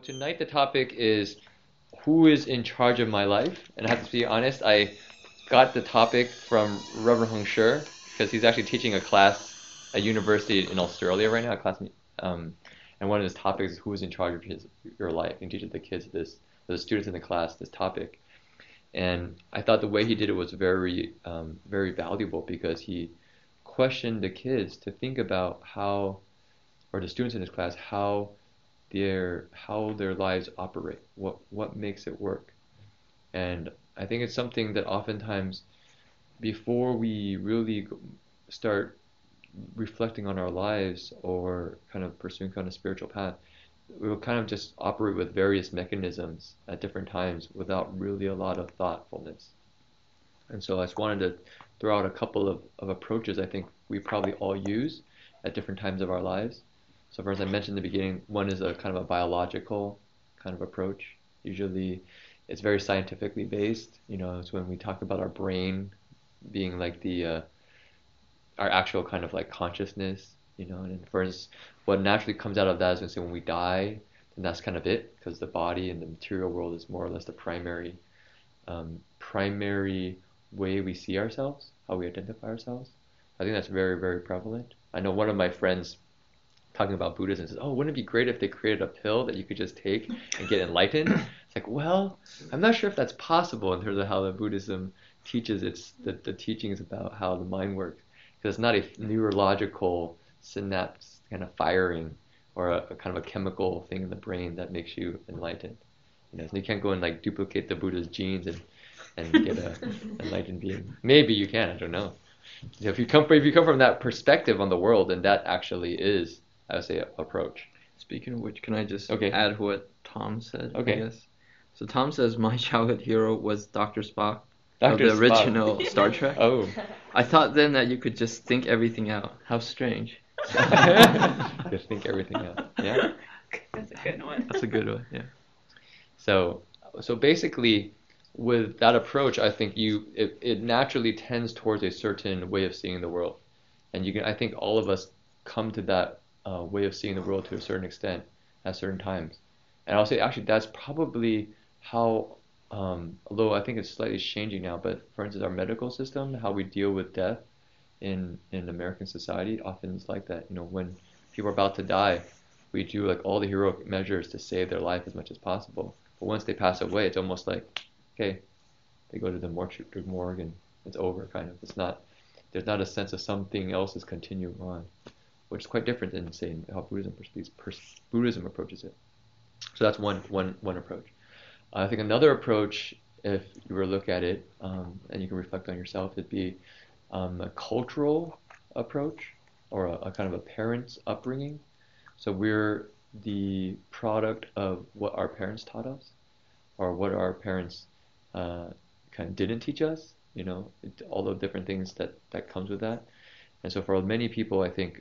tonight the topic is who is in charge of my life? And I have to be honest, I got the topic from Reverend Heng Sure because he's actually teaching a class at university in Australia right now, and one of his topics is who is in charge of your life, and teaches the kids the students in the class this topic. And I thought the way he did it was very valuable because he questioned the kids to think about or the students in his class, how their lives operate, what makes it work. And I think it's something that oftentimes before we really start reflecting on our lives or kind of pursuing kind of spiritual path, we will kind of just operate with various mechanisms at different times without really a lot of thoughtfulness. And so I just wanted to throw out a couple of approaches I think we probably all use at different times of our lives. So for instance, I mentioned in the beginning, one is a kind of a biological kind of approach. Usually it's very scientifically based. It's when we talk about our brain being like our actual kind of like consciousness, and for instance, what naturally comes out of that is when, say, when we die, then that's kind of it, because the body and the material world is more or less the primary way we see ourselves, how we identify ourselves. I think that's very, very prevalent. I know one of my friends talking about Buddhism says, "Oh, wouldn't it be great if they created a pill that you could just take and get enlightened?" It's like, well, I'm not sure if that's possible in terms of how the Buddhism teaches the teachings about how the mind works, because it's not a neurological synapse kind of firing or a kind of a chemical thing in the brain that makes you enlightened. So you can't go and like duplicate the Buddha's genes and get a enlightened being. Maybe you can, I don't know. If you come from that perspective on the world, then that actually is, I would say, an approach. Speaking of which, can I just Okay. add what Tom said? Okay. I guess. So Tom says my childhood hero was Dr. Spock Dr. of the Spock. original Star Trek. Oh. I thought then that you could just think everything out. How strange. Just think everything out. Yeah. That's a good one. That's a good one. Yeah. So basically, with that approach, I think it naturally tends towards a certain way of seeing the world, and I think all of us come to that way of seeing the world to a certain extent at certain times. And I'll say actually that's probably how, although I think it's slightly changing now, but for instance, our medical system, how we deal with death in American society, often is like that. When people are about to die, we do like all the heroic measures to save their life as much as possible. But once they pass away, it's almost like, okay, they go to the morgue and it's over, kind of. There's not a sense of something else is continuing on, which is quite different than, say, how Buddhism approaches it. So that's one approach. I think another approach, if you were to look at it, and you can reflect on yourself, it'd be a cultural approach, or a kind of a parent's upbringing. So we're the product of what our parents taught us, or what our parents kind of didn't teach us, all the different things that comes with that. And so for many people, I think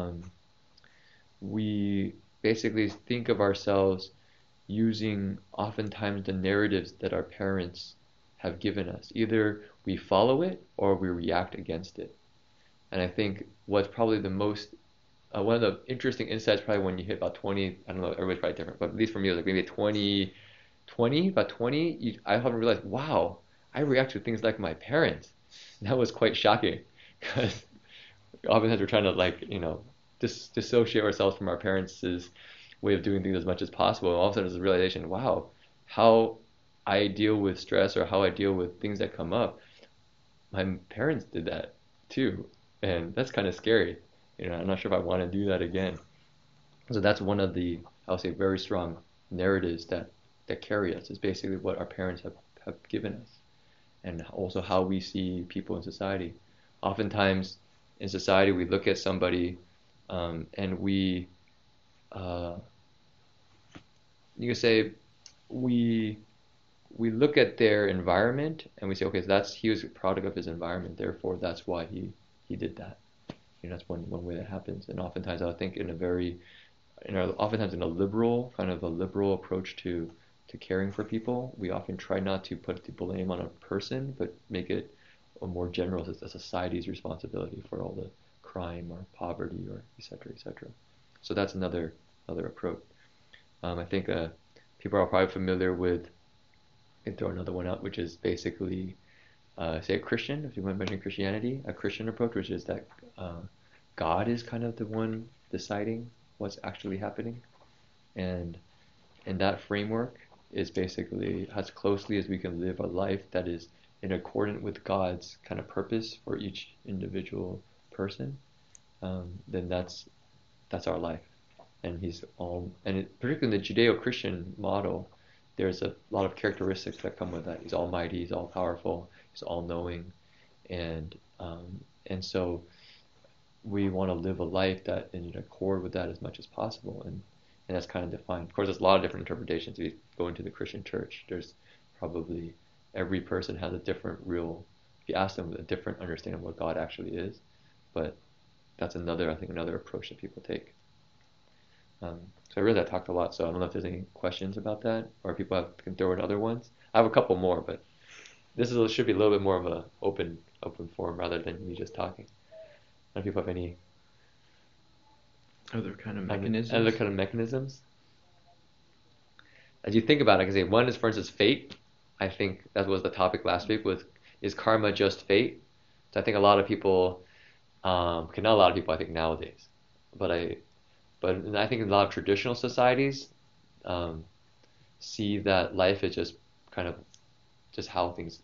we basically think of ourselves using oftentimes the narratives that our parents have given us. Either we follow it or we react against it. And I think what's probably the most one of the interesting insights, probably when you hit about 20, I don't know, everybody's probably different, but at least for me, it was like maybe about 20, I haven't realized, wow, I react to things like my parents. And that was quite shocking, because oftentimes we're trying to dissociate ourselves from our parents' way of doing things as much as possible. And all of a sudden there's a realization, wow, how I deal with stress or how I deal with things that come up, my parents did that too. And that's kind of scary. I'm not sure if I want to do that again. So that's one of the, I'll say, very strong narratives that carry us, is basically what our parents have given us, and also how we see people in society. Oftentimes in society we look at somebody and we, you could say, we look at their environment and we say, okay, so he was a product of his environment, therefore that's why he did that. That's one way that happens. And oftentimes I think oftentimes in a liberal approach to caring for people, we often try not to put the blame on a person, but make it a more general, as a society's responsibility for all the crime or poverty or et cetera, et cetera. So that's another approach. I think people are probably familiar with, I can throw another one out, which is basically, say a Christian, if you want to mention Christianity, a Christian approach, which is that God is kind of the one deciding what's actually happening. And that framework is basically as closely as we can live a life that is in accordance with God's kind of purpose for each individual person, then that's our life. And particularly in the Judeo-Christian model, there's a lot of characteristics that come with that. He's almighty, he's all powerful, he's all knowing, and so we want to live a life that is in accord with that as much as possible, and that's kind of defined. Of course, there's a lot of different interpretations. If you go into the Christian church, there's probably every person has a different if you ask them, a different understanding of what God actually is, but that's another approach that people take. So I realized I talked a lot, so I don't know if there's any questions about that, or if people can throw in other ones. I have a couple more, but should be a little bit more of a open forum rather than me just talking. I don't know if people have any other kind of mechanisms. As you think about it, I can say one is, for instance, fate. I think that was the topic last week, is karma just fate? So I think a lot of people, not a lot of people I think nowadays, but I think in a lot of traditional societies, see that life is just kind of just how things,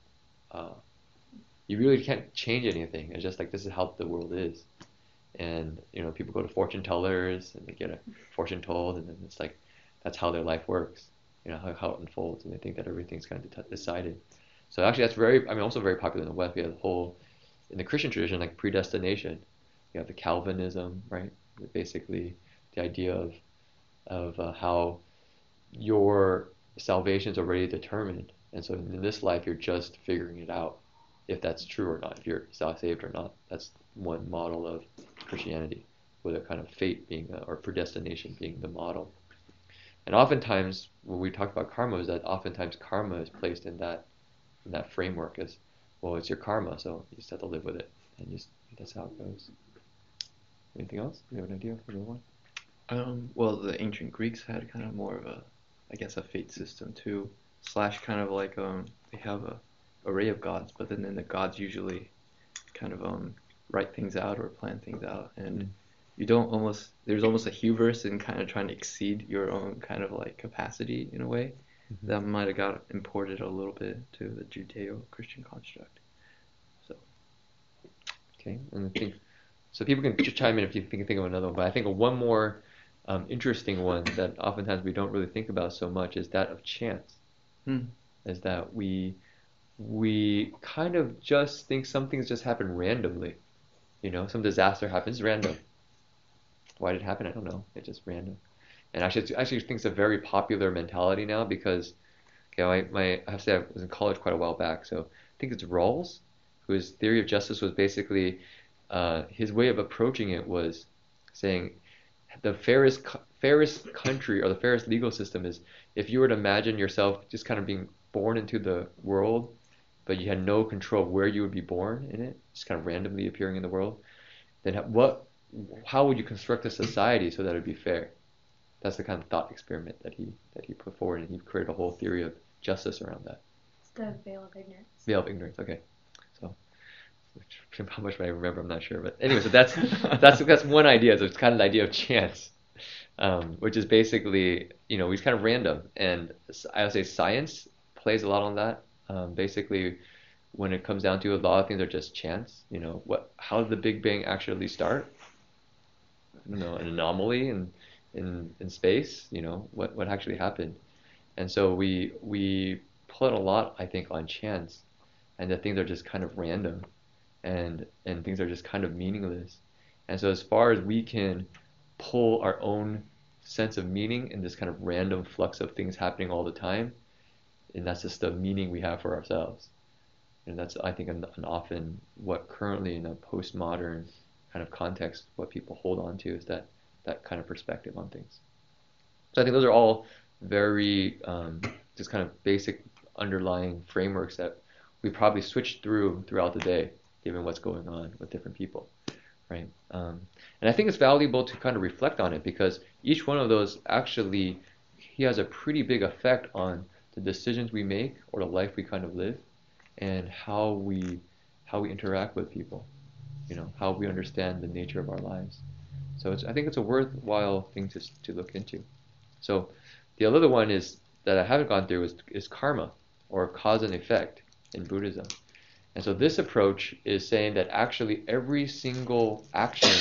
you really can't change anything. It's just like this is how the world is. And people go to fortune tellers and they get a fortune told, and then it's like that's how their life works, how it unfolds, and they think that everything's kind of decided. So actually that's also very popular in the West. We have in the Christian tradition, like predestination. You have the Calvinism, right? Basically the idea of how your salvation is already determined, and so in this life you're just figuring it out if that's true or not, if you're saved or not. That's one model of Christianity, with a kind of fate being or predestination being the model. And oftentimes when we talk about karma, is that oftentimes karma is placed in that framework as, well, it's your karma, so you just have to live with it, and that's how it goes. Anything else? Do you have an idea for another one? Well, the ancient Greeks had kind of more of a fate system too, / kind of like they have a array of gods, but then the gods usually kind of write things out or plan things out, and there's almost a hubris in kind of trying to exceed your own kind of like capacity in a way. Mm-hmm. That might have got imported a little bit to the Judeo-Christian construct. So okay, and I think so. People can just chime in if you think of another one, but I think one more interesting one that oftentimes we don't really think about so much is that of chance. Is that we kind of just think some things just happen randomly. Some disaster happens random. Why did it happen? I don't know. It's just random. And actually think it's a very popular mentality now because, I have to say I was in college quite a while back, so I think it's Rawls, whose theory of justice was basically, his way of approaching it was saying the fairest country or the fairest legal system is if you were to imagine yourself just kind of being born into the world, but you had no control of where you would be born in it, just kind of randomly appearing in the world, then how would you construct a society so that it would be fair? That's the kind of thought experiment that he put forward, and he created a whole theory of justice around that. It's the veil of ignorance. Veil of ignorance, okay. So how much I remember, I'm not sure, but anyway, so that's one idea. So it's kind of the idea of chance, which is basically it's kind of random, and I would say science plays a lot on that. Basically, when it comes down to a lot of things are just chance. How did the Big Bang actually start? An anomaly in space. What actually happened, and so we put a lot, I think, on chance, and that things are just kind of random, and things are just kind of meaningless. And so as far as we can pull our own sense of meaning in this kind of random flux of things happening all the time, and that's just the meaning we have for ourselves. And that's, I think, an often what currently in a postmodern kind of context, what people hold on to is that kind of perspective on things. So I think those are all very just kind of basic underlying frameworks that we probably switch throughout the day, given what's going on with different people, right? And I think it's valuable to kind of reflect on it because each one of those actually he has a pretty big effect on the decisions we make or the life we kind of live, and how we interact with people, how we understand the nature of our lives. So I think it's a worthwhile thing to look into. So the other one is that I haven't gone through is karma, or cause and effect in Buddhism. And so this approach is saying that actually every single action,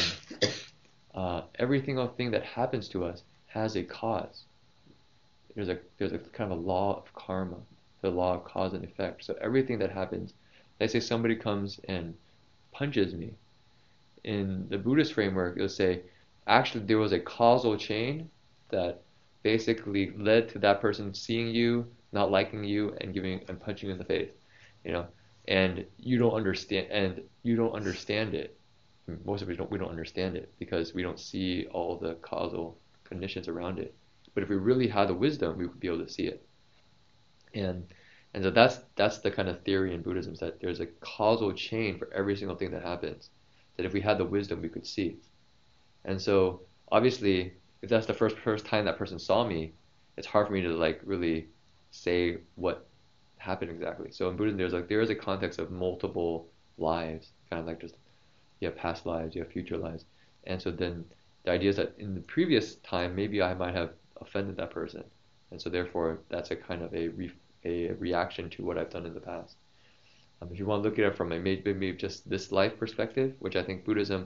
every single thing that happens to us has a cause. There's a kind of a law of karma, the law of cause and effect. So everything that happens, let's say somebody comes and punches me. In the Buddhist framework, it'll say actually there was a causal chain that basically led to that person seeing you, not liking you, and punching you in the face. You know, and you don't understand it. Most of us we don't understand it because we don't see all the causal conditions around it. But if we really had the wisdom, we would be able to see it. And so that's the kind of theory in Buddhism, is that there's a causal chain for every single thing that happens, that if we had the wisdom, we could see. And so obviously, if that's the first time that person saw me, it's hard for me to like really say what happened exactly. So in Buddhism, there is a context of multiple lives, kind of like just you have past lives, you have future lives, and so then the idea is that in the previous time, maybe I might have offended that person, and so therefore that's a kind of a reaction to what I've done in the past. If you want to look at it from a maybe just this life perspective, which I think Buddhism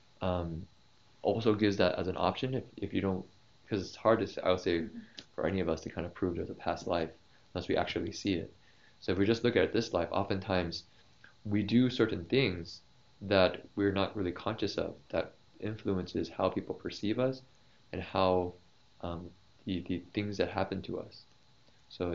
also gives that as an option, if you don't, because it's hard to, I would say, for any of us to kind of prove there's a past life unless we actually see it. So if we just look at this life, oftentimes we do certain things that we're not really conscious of, that influences how people perceive us and how the things that happen to us. So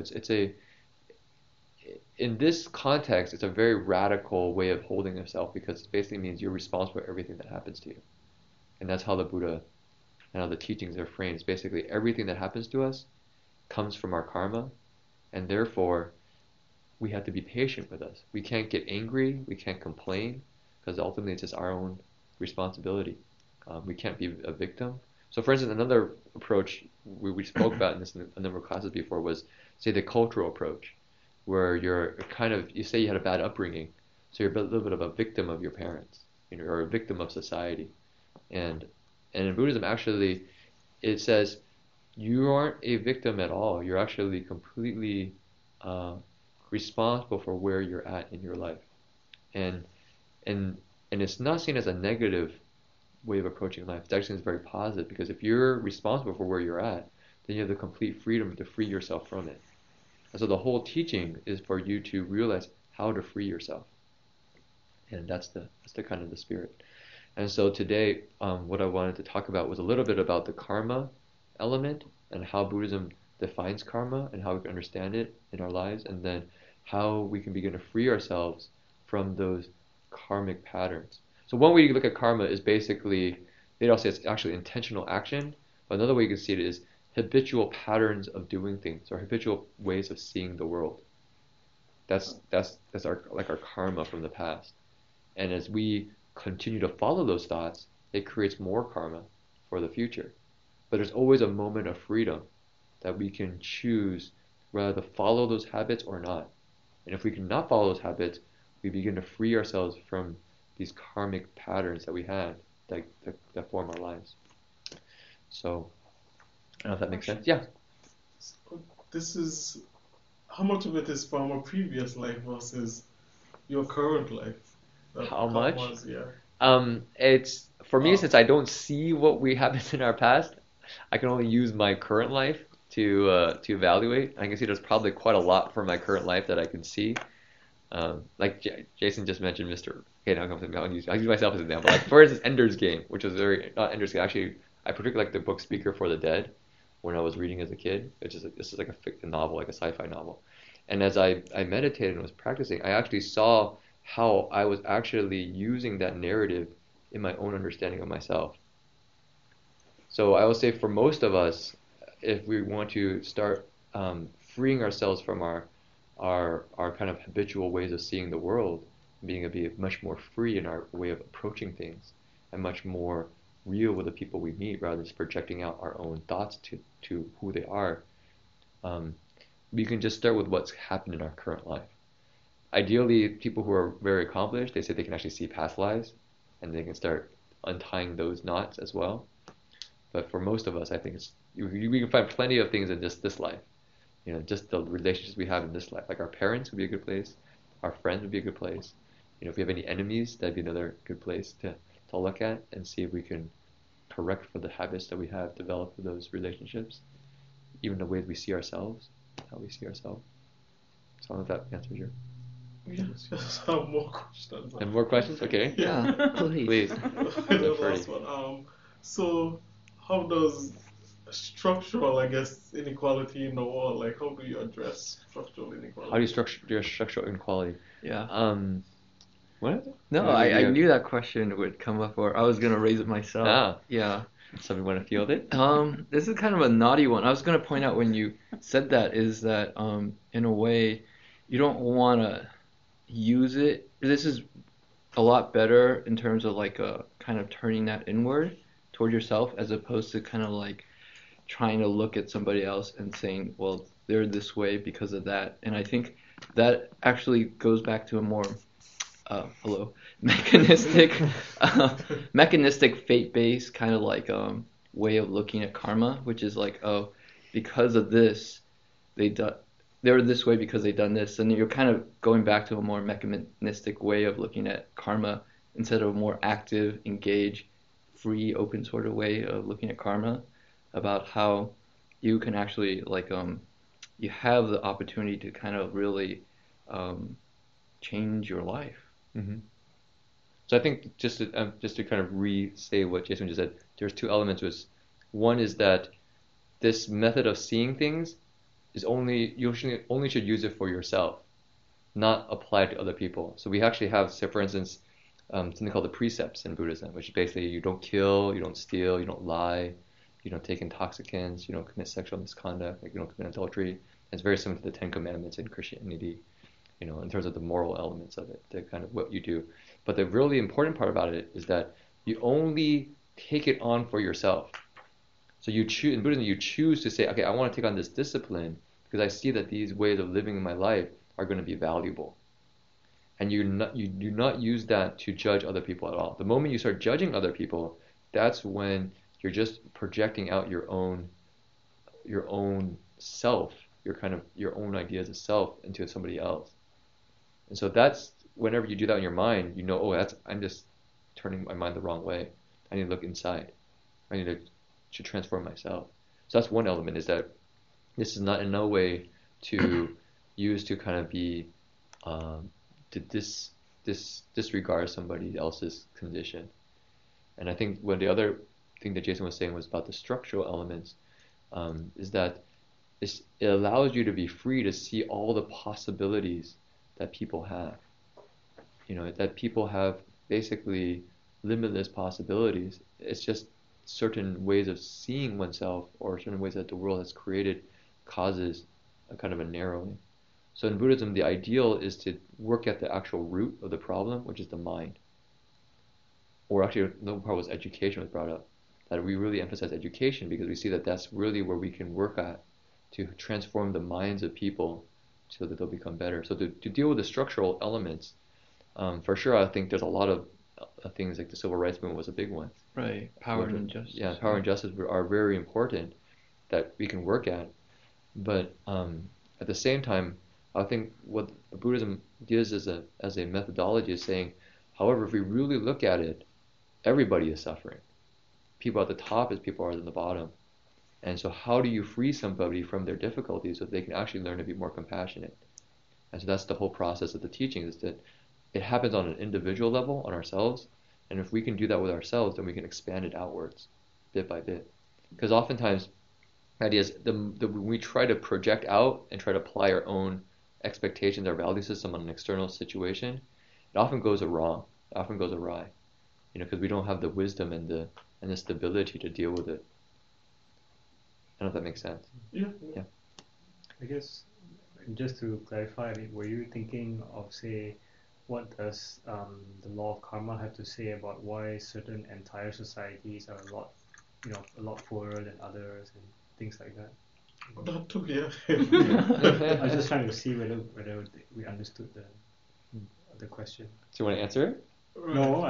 in this context, it's a very radical way of holding yourself, because it basically means you're responsible for everything that happens to you. And that's how the Buddha and how the teachings are framed. It's basically everything that happens to us comes from our karma, and therefore we have to be patient with us. We can't get angry, we can't complain, because ultimately it's just our own responsibility. We can't be a victim. So for instance, another approach we spoke about in this in a number of classes before was, say, the cultural approach, where you say you had a bad upbringing, so you're a little bit of a victim of your parents, or a victim of society. And in Buddhism, actually, it says you aren't a victim at all. You're actually completely responsible for where you're at in your life, and it's not seen as a negative way of approaching life. It's actually very positive, because if you're responsible for where you're at, then you have the complete freedom to free yourself from it. And so the whole teaching is for you to realize how to free yourself, and that's the kind of the spirit. And so today, what I wanted to talk about was a little bit about the karma element and how Buddhism defines karma and how we can understand it in our lives, and then how we can begin to free ourselves from those karmic patterns. So one way you look at karma is basically, they don't say it's actually intentional action, but another way you can see it is habitual patterns of doing things, or habitual ways of seeing the world. That's our karma from the past. And as we continue to follow those thoughts, it creates more karma for the future. But there's always a moment of freedom that we can choose whether to follow those habits or not. And if we cannot follow those habits, we begin to free ourselves from these karmic patterns that we had that form our lives. So, I don't know if that makes sense. Yeah. So this is, how much of it is from a previous life versus your current life? How much? Yeah. It's for me, since I don't see what we happened in our past, I can only use my current life to evaluate. I can see there's probably quite a lot from my current life that I can see. Like Jason just mentioned, Okay, now I'll use myself as an example. Like for instance, Ender's Game, which was not Ender's Game. Actually, I particularly like the book Speaker for the Dead when I was reading as a kid. This is like a fiction novel, like a sci-fi novel. And as I meditated and was practicing, I actually saw how I was actually using that narrative in my own understanding of myself. So I would say for most of us, if we want to start freeing ourselves from our kind of habitual ways of seeing the world, being able to be much more free in our way of approaching things, and much more real with the people we meet, rather than just projecting out our own thoughts to who they are, We can just start with what's happened in our current life. Ideally, people who are very accomplished, they say they can actually see past lives, and they can start untying those knots as well. But for most of us, I think we can find plenty of things in just this life. Just the relationships we have in this life. Like our parents would be a good place. Our friends would be a good place. If we have any enemies, that'd be another good place to look at and see if we can correct for the habits that we have developed with those relationships. Even the ways we see ourselves, how we see ourselves. So I don't know if that answers your... Yes, just have more questions. And more questions? Okay. Yeah, please. The last one. So, how does structural, I guess, inequality in the world, like, how do you address structural inequality? How do you structure structural inequality? Yeah. What? No, I knew that question would come up, or I was gonna raise it myself. Ah. Yeah. Somebody want to field it? This is kind of a naughty one. I was gonna point out when you said that is that in a way you don't want to use it. This is a lot better in terms of like kind of turning that inward toward yourself as opposed to kind of like trying to look at somebody else and saying, well, they're this way because of that. And I think that actually goes back to a more mechanistic fate-based kind of like way of looking at karma, which is like, oh, because of this, they're this way because they've done this. And you're kind of going back to a more mechanistic way of looking at karma instead of a more active, engaged, free, open sort of way of looking at karma, about how you can actually like you have the opportunity to kind of really change your life. Mm-hmm. So I think just to kind of re-say what Jason just said, there's two elements. One is that this method of seeing things is you only should use it for yourself, not apply to other people. So we actually have, say, for instance, something called the precepts in Buddhism, which is basically you don't kill, you don't steal, you don't lie, you don't take intoxicants, you don't commit sexual misconduct, like you don't commit adultery. And it's very similar to the Ten Commandments in Christianity, in terms of the moral elements of it, the kind of what you do. But the really important part about it is that you only take it on for yourself. So you choose, in Buddhism, you choose to say, okay, I want to take on this discipline because I see that these ways of living in my life are going to be valuable. And you do not use that to judge other people at all. The moment you start judging other people, that's when you're just projecting out your own self, your own ideas of self into somebody else. And so that's whenever you do that in your mind, I'm just turning my mind the wrong way. I need to look inside. I need to transform myself. So that's one element, is that this is not in no way to use to kind of be to disregard somebody else's condition. And I think the other thing that Jason was saying was about the structural elements, is that it allows you to be free to see all the possibilities that people have. That people have basically limitless possibilities. It's just certain ways of seeing oneself or certain ways that the world has created causes a kind of a narrowing. So in Buddhism, the ideal is to work at the actual root of the problem, which is the mind. Or actually, another part was education was brought up. That we really emphasize education because we see that that's really where we can work at to transform the minds of people so that they'll become better. So to deal with the structural elements, for sure, I think there's a lot of things like the civil rights movement was a big one. Right, power and justice. Yeah, power and justice are very important that we can work at. But at the same time, I think what Buddhism gives as a methodology is saying, however, if we really look at it, everybody is suffering. People at the top as people are at the bottom. And so how do you free somebody from their difficulties so they can actually learn to be more compassionate? And so that's the whole process of the teaching, is that it happens on an individual level, on ourselves. And if we can do that with ourselves, then we can expand it outwards, bit by bit. Because oftentimes, the idea is when we try to project out and try to apply our own expectations, our value system on an external situation, it often goes wrong. It often goes awry. Because we don't have the wisdom and the stability to deal with it. I don't know if that makes sense. Yeah. I guess just to clarify a bit, were you thinking of, say, what does the law of karma have to say about why certain entire societies are a lot poorer than others and things like that? That too, yeah. I was just trying to see whether we understood the question. Do you want to answer it? No,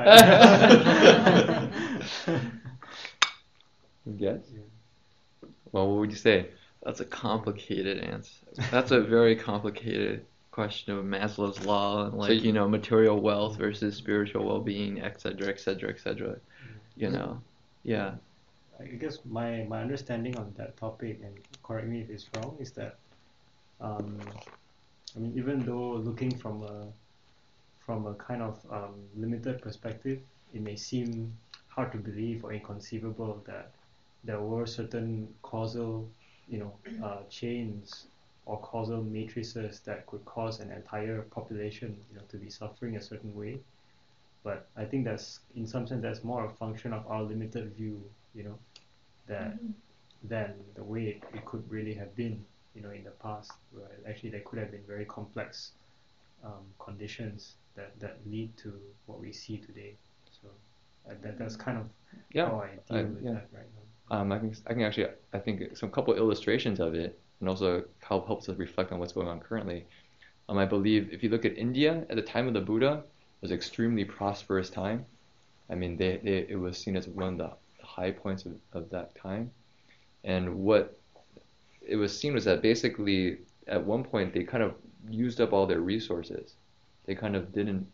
Yes. Yeah. Well, what would you say? That's a complicated answer. That's a very complicated question of Maslow's law, and like, you know, material wealth versus spiritual well-being, etc., etc., etc. You know, yeah. I guess my understanding on that topic, and correct me if it's wrong, is that I mean, even though looking from a kind of limited perspective, it may seem hard to believe or inconceivable that there were certain causal, chains or causal matrices that could cause an entire population, to be suffering a certain way. But I think that's, in some sense, that's more a function of our limited view, that than the way it could really have been, in the past, where actually there could have been very complex conditions that lead to what we see today. So that's kind of how I deal with that right now. I can actually, I think some couple illustrations of it, and also how it helps us reflect on what's going on currently. I believe if you look at India at the time of the Buddha, it was an extremely prosperous time. I mean, it was seen as one of the high points of that time. And what it was seen was that basically at one point they kind of used up all their resources. They kind of didn't,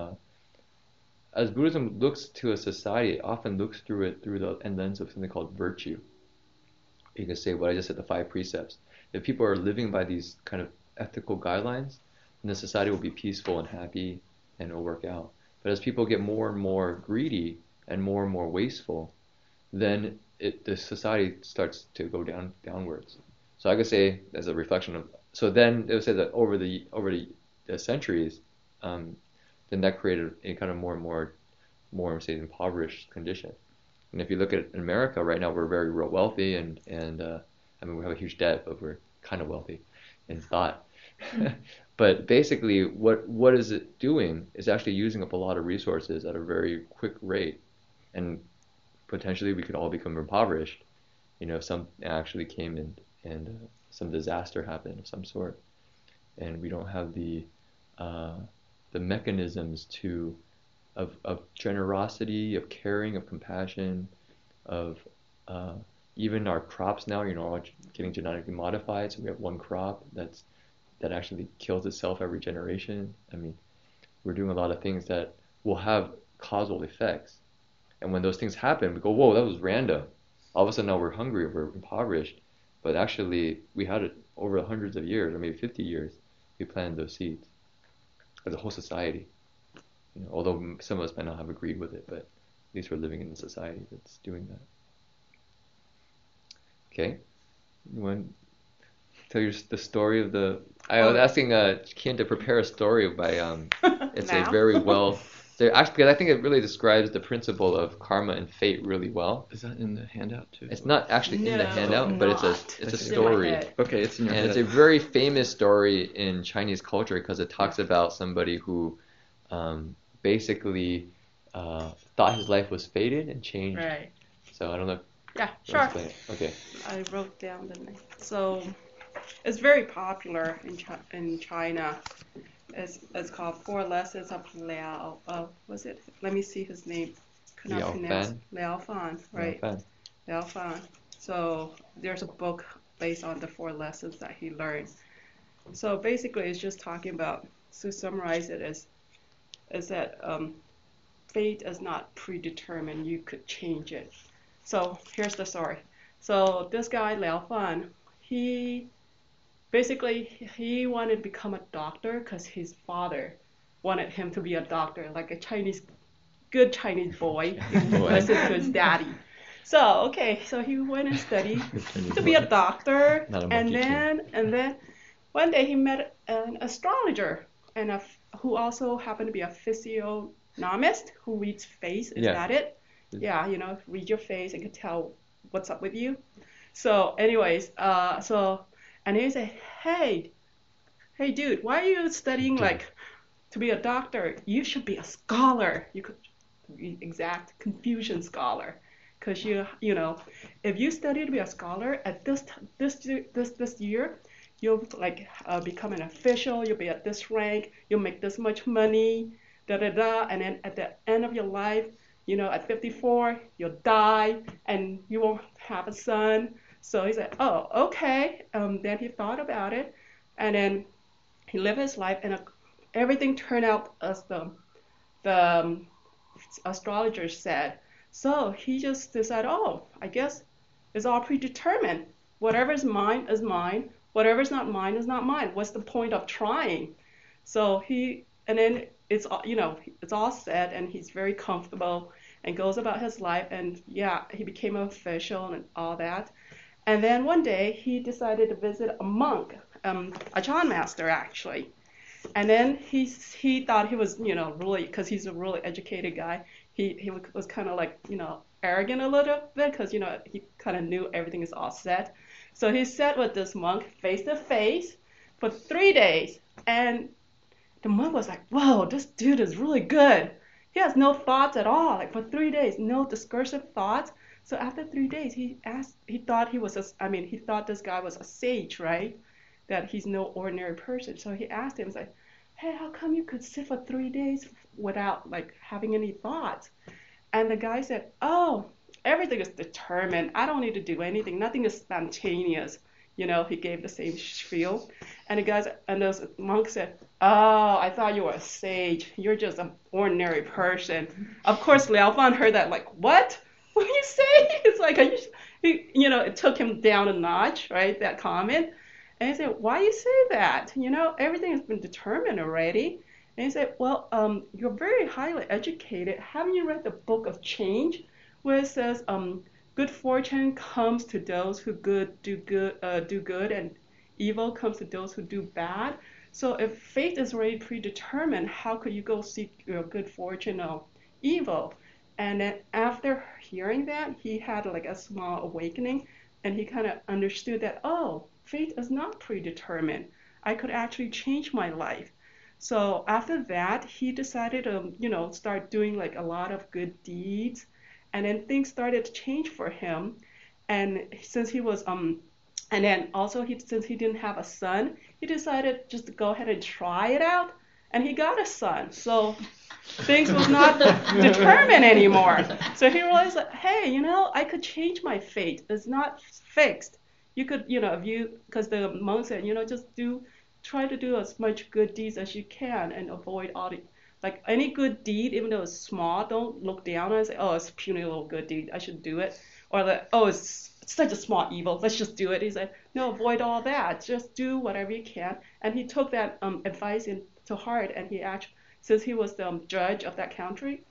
as Buddhism looks to a society, it often looks through the lens of something called virtue. You can say what I just said, the 5 precepts. If people are living by these kind of ethical guidelines, then the society will be peaceful and happy and it'll work out. But as people get more and more greedy and more wasteful, then the society starts to go downwards. So I could say, as a reflection of, so then it would say that over the centuries, then that created a kind of more say impoverished condition. And if you look at America right now, we're very wealthy, and I mean we have a huge debt, but we're kind of wealthy in thought. But basically, what is it doing is actually using up a lot of resources at a very quick rate, and potentially we could all become impoverished. If some actually came in and some disaster happened of some sort, and we don't have the mechanisms of generosity, of caring, of compassion, of even our crops now, are getting genetically modified, so we have one crop that actually kills itself every generation. I mean, we're doing a lot of things that will have causal effects. And when those things happen, we go, whoa, that was random. All of a sudden now we're hungry, we're impoverished. But actually, we had it over hundreds of years, or maybe 50 years, we planted those seeds as a whole society. Although some of us might not have agreed with it, but at least we're living in a society that's doing that. Okay, you want to tell the story of the? I was asking Kian to prepare a story by it's a very well. Actually, because I think it really describes the principle of karma and fate really well. Is that in the handout too? It's not actually in the handout, but it's a story. Okay, it's in your head. And it's a very famous story in Chinese culture because it talks about somebody who basically thought his life was fated and changed. Right. So I don't know. Yeah, sure. Okay. I wrote down the name. So it's very popular in China. It's called 4 Lessons of Liao. Was it? Let me see his name. Liao Fan. Liao Fan, right? Liao Fan. So there's a book based on the 4 lessons that he learned. So basically, it's just talking about. To summarize it, is that fate is not predetermined. You could change it. So here's the story. So this guy Liao Fan, he wanted to become a doctor because his father wanted him to be a doctor, like a good Chinese boy who listened to his daddy. So he went and studied to be a doctor, and then one day he met an astrologer and who also happened to be a physiognomist who reads face. Is that it? Yeah, read your face and can tell what's up with you. So anyways, and he said, hey dude, why are you studying to be a doctor? You should be a scholar. You could be exact Confucian scholar. because you know, if you study to be a scholar at this year, you'll like become an official. You'll be at this rank. You'll make this much money. Da da da. And then at the end of your life, you know, at 54, you'll die and you won't have a son. So he said, oh, okay. Then he thought about it, and then he lived his life, and everything turned out as the astrologer said. So he just decided, oh, I guess it's all predetermined. Whatever's mine is mine. Whatever's not mine is not mine. What's the point of trying? So and then it's all said, and he's very comfortable and goes about his life. And yeah, he became an official and all that. And then one day he decided to visit a monk, a Chan master actually. And then he thought he was, you know, really, because he's a really educated guy, he was kind of like, you know, arrogant a little bit, because, you know, he kind of knew everything is all set. So he sat with this monk face to face for 3 days. And the monk was like, whoa, this dude is really good. He has no thoughts at all. Like for 3 days, no discursive thoughts. So after 3 days, he thought this guy was a sage, right? That he's no ordinary person. So he asked him, he's like, hey, how come you could sit for 3 days without like having any thoughts? And the guy said, oh, everything is determined. I don't need to do anything. Nothing is spontaneous. You know, he gave the same spiel. And the monk said, oh, I thought you were a sage. You're just an ordinary person. Of course, Liao Fan heard that like, what? What do you say? It's like, you know, it took him down a notch, right, that comment. And he said, why you say that? You know, everything has been determined already. And he said, well, you're very highly educated. Haven't you read the Book of Change, where it says, good fortune comes to those who do good, and evil comes to those who do bad. So if fate is already predetermined, how could you go seek your good fortune or evil? And then after hearing that, he had like a small awakening, and he kind of understood that, oh, fate is not predetermined. I could actually change my life. So after that, he decided to, you know, start doing like a lot of good deeds, and then things started to change for him. And since he was and then also since he didn't have a son, he decided just to go ahead and try it out, and he got a son. So things was not determined anymore. So he realized that, hey, you know, I could change my fate. It's not fixed. You could, you know, because the monk said, you know, try to do as much good deeds as you can and avoid all the, like any good deed, even though it's small, don't look down and say, oh, it's a puny little good deed, I should do it. Or like, oh, it's such a small evil, let's just do it. He said, no, avoid all that. Just do whatever you can. And he took that advice to heart, and he actually, since he was the judge of that county,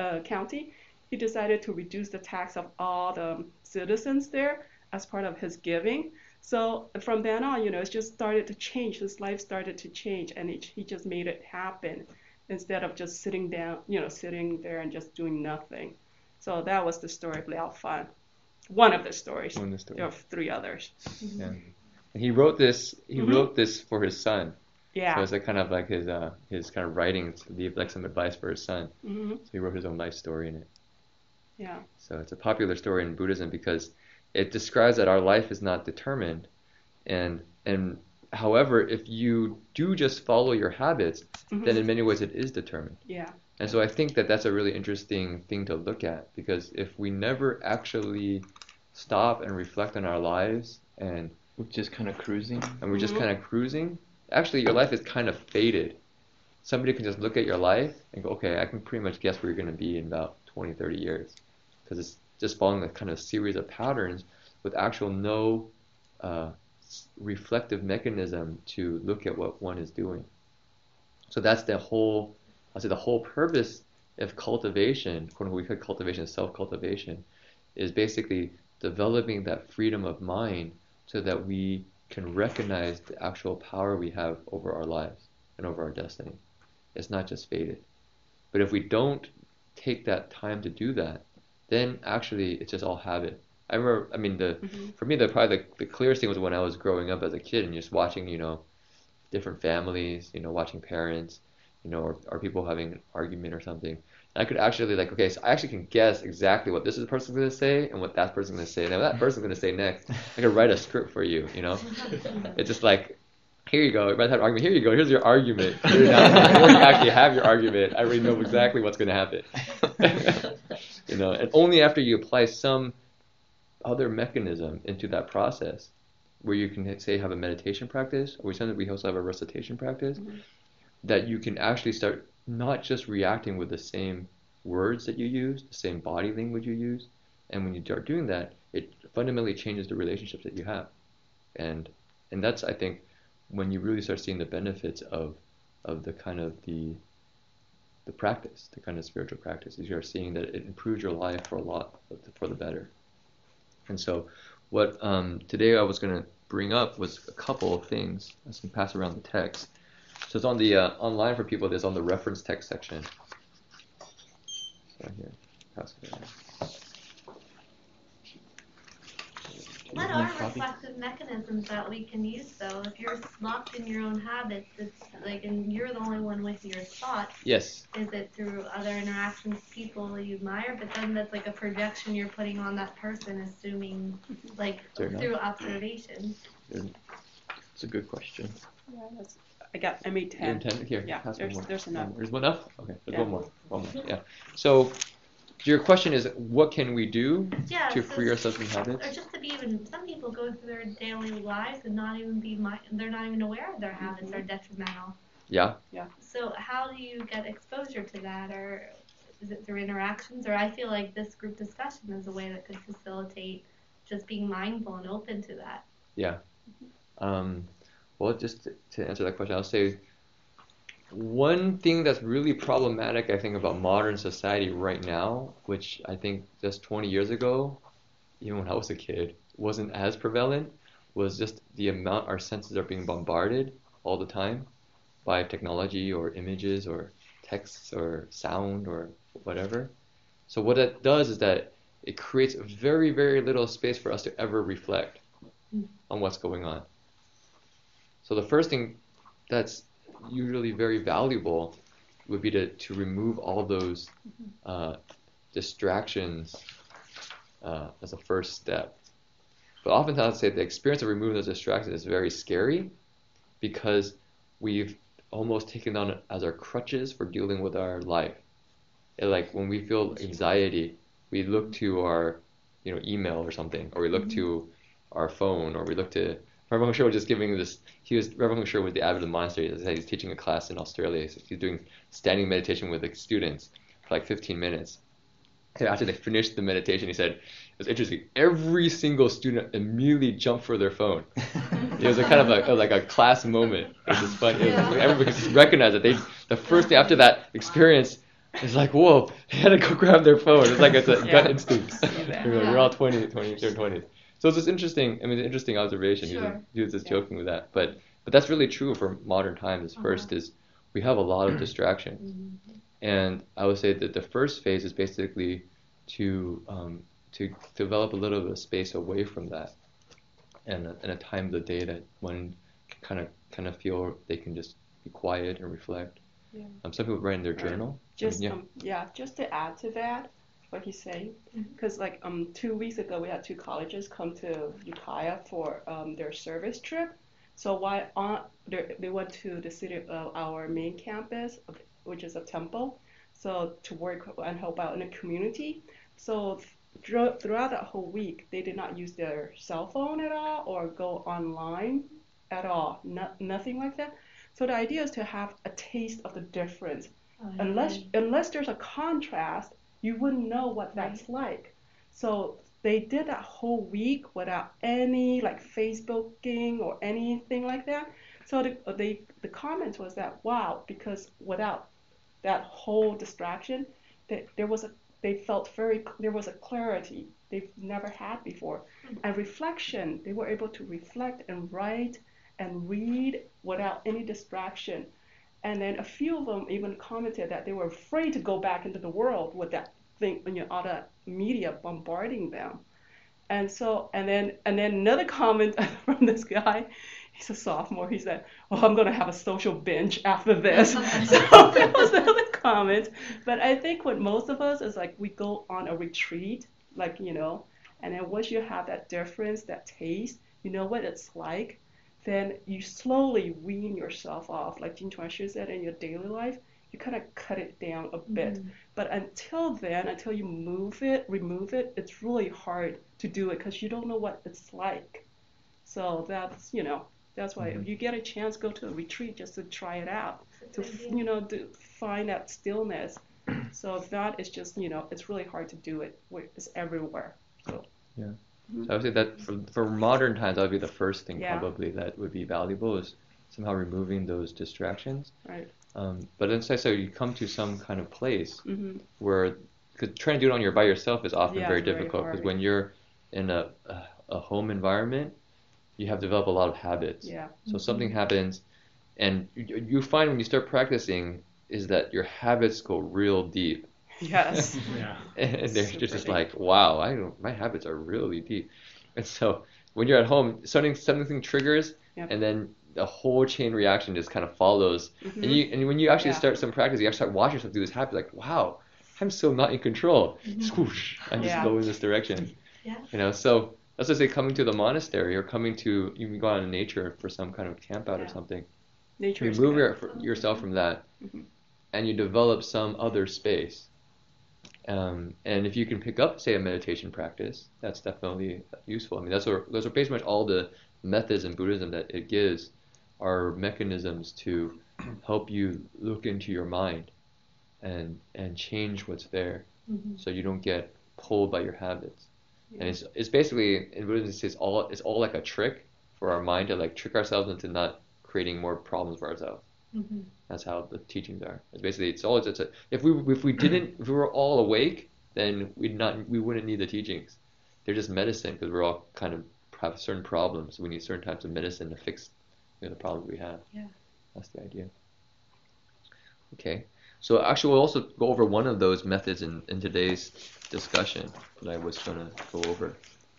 he decided to reduce the tax of all the citizens there as part of his giving. So from then on, you know, it just started to change. His life started to change, and he just made it happen instead of just sitting there and just doing nothing. So that was the story of Liao Fan. One of the stories. There are 3 others. Yeah. And he wrote this. He wrote this for his son. Yeah. So it's like kind of like his kind of writings to leave like some advice for his son. Mm-hmm. So he wrote his own life story in it. Yeah. So it's a popular story in Buddhism because it describes that our life is not determined, and however, if you do just follow your habits, then in many ways it is determined. Yeah. And so I think that that's a really interesting thing to look at, because if we never actually stop and reflect on our lives and we're just kind of cruising, actually your life is kind of fated. Somebody can just look at your life and go, okay, I can pretty much guess where you're going to be in about 20, 30 years, because it's just following a kind of series of patterns with actual no reflective mechanism to look at what one is doing. So that's the whole purpose of cultivation, quote unquote, we call cultivation self-cultivation, is basically developing that freedom of mind so that we can recognize the actual power we have over our lives and over our destiny. It's not just fated. But if we don't take that time to do that, then actually it's just all habit. I remember, for me, the clearest thing was when I was growing up as a kid and just watching, you know, different families, you know, watching parents, you know, or people having an argument or something. And I could actually like, okay, so I actually can guess exactly what this person's going to say and what that person's going to say. And then what that person's going to say next, I could write a script for you, you know? It's just like, here you go, you might have an argument, here you go, here's your argument. You actually have your argument. I already know exactly what's going to happen. You know, and only after you apply some other mechanism into that process, where you can say have a meditation practice, or we also have a recitation practice, that you can actually start not just reacting with the same words that you use, the same body language you use, and when you start doing that, it fundamentally changes the relationships that you have, and that's, I think, when you really start seeing the benefits of the kind of the practice, the kind of spiritual practice, is you're seeing that it improves your life for the better. And so what today I was going to bring up was a couple of things. I was going to pass around the text. So it's on the online for people. There's on the reference text section. So here, pass it around. What are reflexive mechanisms that we can use, though? If you're locked in your own habits, it's like, and you're the only one with your thoughts. Yes. Is it through other interactions, people you admire? But then that's like a projection you're putting on that person, assuming, like, through observation. It's a good question. Yeah, I made 10. Here, yeah, there's enough. There's one enough? Okay, there's Yeah. one more. Yeah. So your question is, what can we do to free ourselves from habits? Or just to be even, some people go through their daily lives and not even they're not even aware of their habits are detrimental. Yeah. So how do you get exposure to that, or is it through interactions? Or I feel like this group discussion is a way that could facilitate just being mindful and open to that. Yeah. Well, just to answer that question, I'll say one thing that's really problematic, I think, about modern society right now, which I think just 20 years ago, even when I was a kid, wasn't as prevalent, was just the amount our senses are being bombarded all the time by technology or images or texts or sound or whatever. So what that does is that it creates very, very little space for us to ever reflect on what's going on. So the first thing that's usually very valuable would be to remove all those distractions as a first step. But oftentimes I'd say the experience of removing those distractions is very scary, because we've almost taken on as our crutches for dealing with our life. Like when we feel anxiety, we look to our email or something, or we look to our phone, or we look to Reverend Hung Sure was just giving this. Reverend Hung Sure was the abbot of the monastery. He's teaching a class in Australia. So he's doing standing meditation with the students for like 15 minutes. And after they finished the meditation, he said, it was interesting. Every single student immediately jumped for their phone. It was a kind of like a class moment. It was just fun. Everybody just recognized that the first day after that experience, it's like, whoa, they had to go grab their phone. It's like it's a gut instinct. We're all 20s. So it's just interesting. I mean, an interesting observation. Sure. He was just joking with that, but that's really true for modern times. First is we have a lot of distractions, and I would say that the first phase is basically to develop a little bit of space away from that, and a time of the day that one kind of feel they can just be quiet and reflect. Yeah. Some people write in their journal. Just to add to that, what he's saying, because 2 weeks ago we had 2 colleges come to Ukiah for their service trip. So while they went to the city of our main campus, which is a temple, so to work and help out in the community. So throughout that whole week, they did not use their cell phone at all or go online at all. Nothing like that. So the idea is to have a taste of the difference. Unless there's a contrast, you wouldn't know what that's like. So they did that whole week without any Facebooking or anything like that. So the comments was that, wow, because without that whole distraction, there was a clarity they've never had before. And reflection, they were able to reflect and write and read without any distraction. And then a few of them even commented that they were afraid to go back into the world with that thing, all the media bombarding them. And then another comment from this guy, he's a sophomore, he said, "Oh, I'm going to have a social binge after this." So there was another comment. But I think what most of us is like we go on a retreat, like, and then once you have that difference, that taste, you know what it's like, then you slowly wean yourself off. Like Jin Chuan Shi said, in your daily life, you kind of cut it down a bit. But until then, until you remove it, it's really hard to do it because you don't know what it's like. So that's why if you get a chance, go to a retreat just to try it out, to find that stillness. So that is just, it's really hard to do it. It's everywhere. So. Yeah. So I would say that for modern times, that would be the first thing probably that would be valuable, is somehow removing those distractions. Right. But then so you come to some kind of place where, because trying to do it by yourself is often very difficult, because when you're in a home environment, you have developed a lot of habits. Yeah. So something happens, and you find when you start practicing is that your habits go real deep. Yes. And they're just like, wow, my habits are really deep. And so when you're at home, something triggers, and then the whole chain reaction just kind of follows. And when you actually start some practice, you actually start watching yourself do this habit, like, wow, I'm so not in control. Swoosh, I just go in this direction. So let's just say coming to the monastery, or you can go out in nature for some kind of camp out or something. Nature. You remove yourself from that, and you develop some other space. And if you can pick up, say, a meditation practice, that's definitely useful. I mean, those are pretty much all the methods in Buddhism that it gives are mechanisms to help you look into your mind and change what's there, so you don't get pulled by your habits. And it's basically, in Buddhism, it's all like a trick for our mind to like trick ourselves into not creating more problems for ourselves. That's how the teachings are. It's basically if we were all awake, then we wouldn't need the teachings. They're just medicine, because we're all kind of have certain problems. We need certain types of medicine to fix the problems we have. Yeah. That's the idea. Okay. So actually we'll also go over one of those methods in today's discussion that I was going to go over.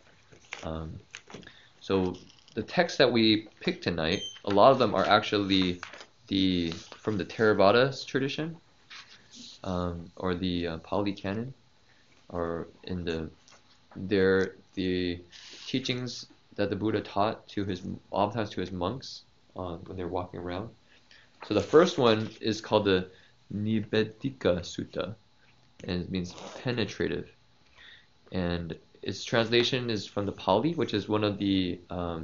So the texts that we picked tonight, a lot of them are actually from the Theravada tradition, or the Pali Canon, or they're the teachings that the Buddha taught oftentimes to his monks when they're walking around. So the first one is called the Nibbedika Sutta, and it means penetrative. And its translation is from the Pali, which is one of the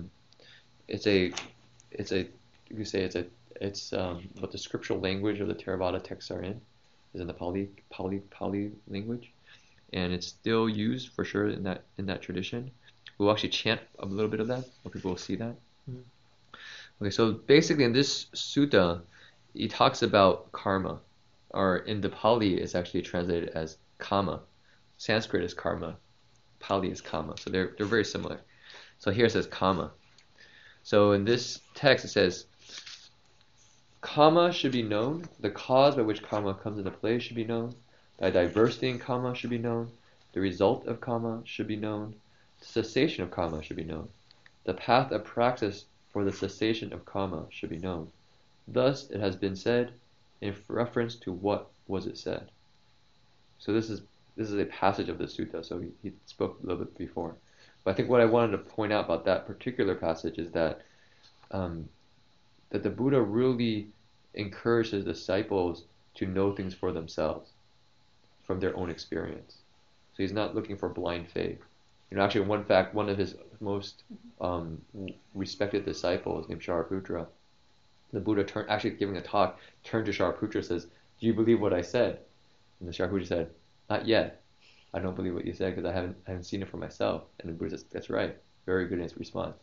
it's what the scriptural language of the Theravada texts are in, is in the Pali language, and it's still used for sure in that tradition. We'll actually chant a little bit of that, or people will see that. Okay, so basically in this sutta, he talks about karma, or in the Pali it's actually translated as kama. Sanskrit is karma, Pali is kama, so they're very similar. So here it says kama. So in this text it says, karma should be known, the cause by which karma comes into play should be known, thy diversity in karma should be known, the result of karma should be known, the cessation of karma should be known, the path of practice for the cessation of karma should be known. Thus it has been said, in reference to what was it said. So this is a passage of the sutta, so he spoke a little bit before. But I think what I wanted to point out about that particular passage is that that the Buddha really encouraged his disciples to know things for themselves, from their own experience. So he's not looking for blind faith. Actually, one of his most respected disciples, named Shariputra, the Buddha actually giving a talk, turned to Shariputra and says, "Do you believe what I said?" And the Shariputra said, "Not yet. I don't believe what you said because I haven't seen it for myself." And the Buddha says, "That's right. Very good response."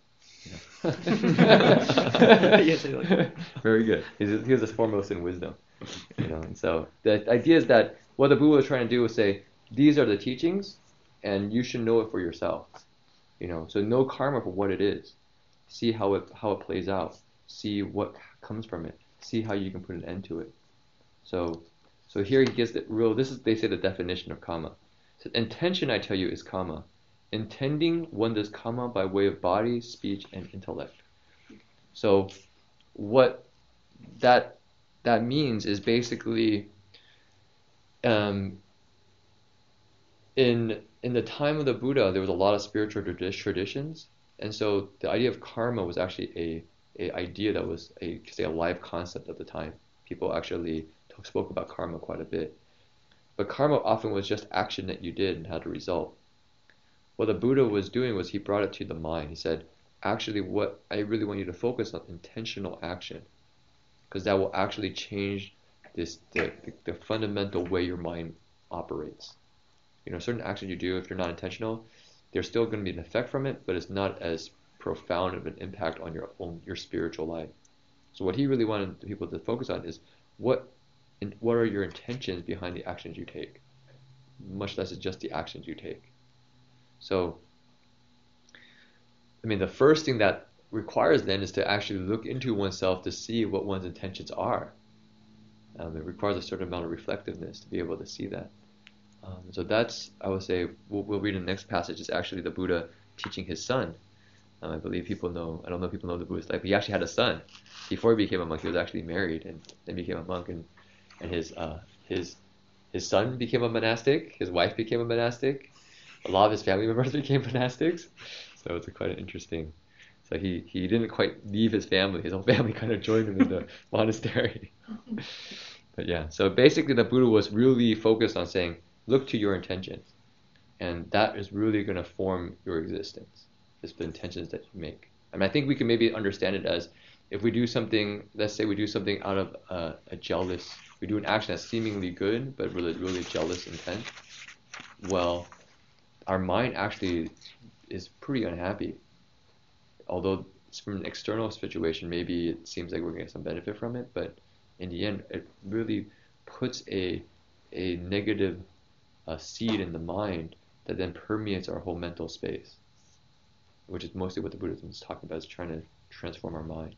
Very good. He was the foremost in wisdom. And so the idea is that what the Buddha was trying to do was say, these are the teachings, and you should know it for yourself. So know karma for what it is. See how it plays out. See what comes from it. See how you can put an end to it. So here he gives they say the definition of karma. So intention, I tell you, is karma. Intending, one does karma by way of body, speech, and intellect. So what that means is basically um, in the time of the Buddha, there was a lot of spiritual traditions, and so the idea of karma was actually a idea that was a live concept at the time. People actually spoke about karma quite a bit, but karma often was just action that you did and had a result. What the Buddha was doing was he brought it to the mind. He said, actually, what I really want you to focus on intentional action, because that will actually change the fundamental way your mind operates. Certain actions you do, if you're not intentional, there's still going to be an effect from it, but it's not as profound of an impact on your spiritual life. So what he really wanted people to focus on is what are your intentions behind the actions you take, much less just the actions you take. So, the first thing that requires then is to actually look into oneself to see what one's intentions are. It requires a certain amount of reflectiveness to be able to see that. So that's, I would say, we'll read in the next passage, is actually the Buddha teaching his son. I believe I don't know if people know the Buddha's life, but he actually had a son. Before he became a monk, he was actually married and then became a monk, and his son became a monastic, his wife became a monastic, a lot of his family members became monastics, so it's quite interesting. So he didn't quite leave his family, his whole family kind of joined him in the monastery. But yeah, so basically the Buddha was really focused on saying, look to your intentions, and that is really going to form your existence. It's the intentions that you make. I think we can maybe understand it as, if we do something, let's say we do something out of we do an action that's seemingly good, but really jealous intent, well, our mind actually is pretty unhappy. Although it's from an external situation, maybe it seems like we're going to get some benefit from it, but in the end, it really puts a negative seed in the mind that then permeates our whole mental space, which is mostly what the Buddhism is talking about, is trying to transform our mind.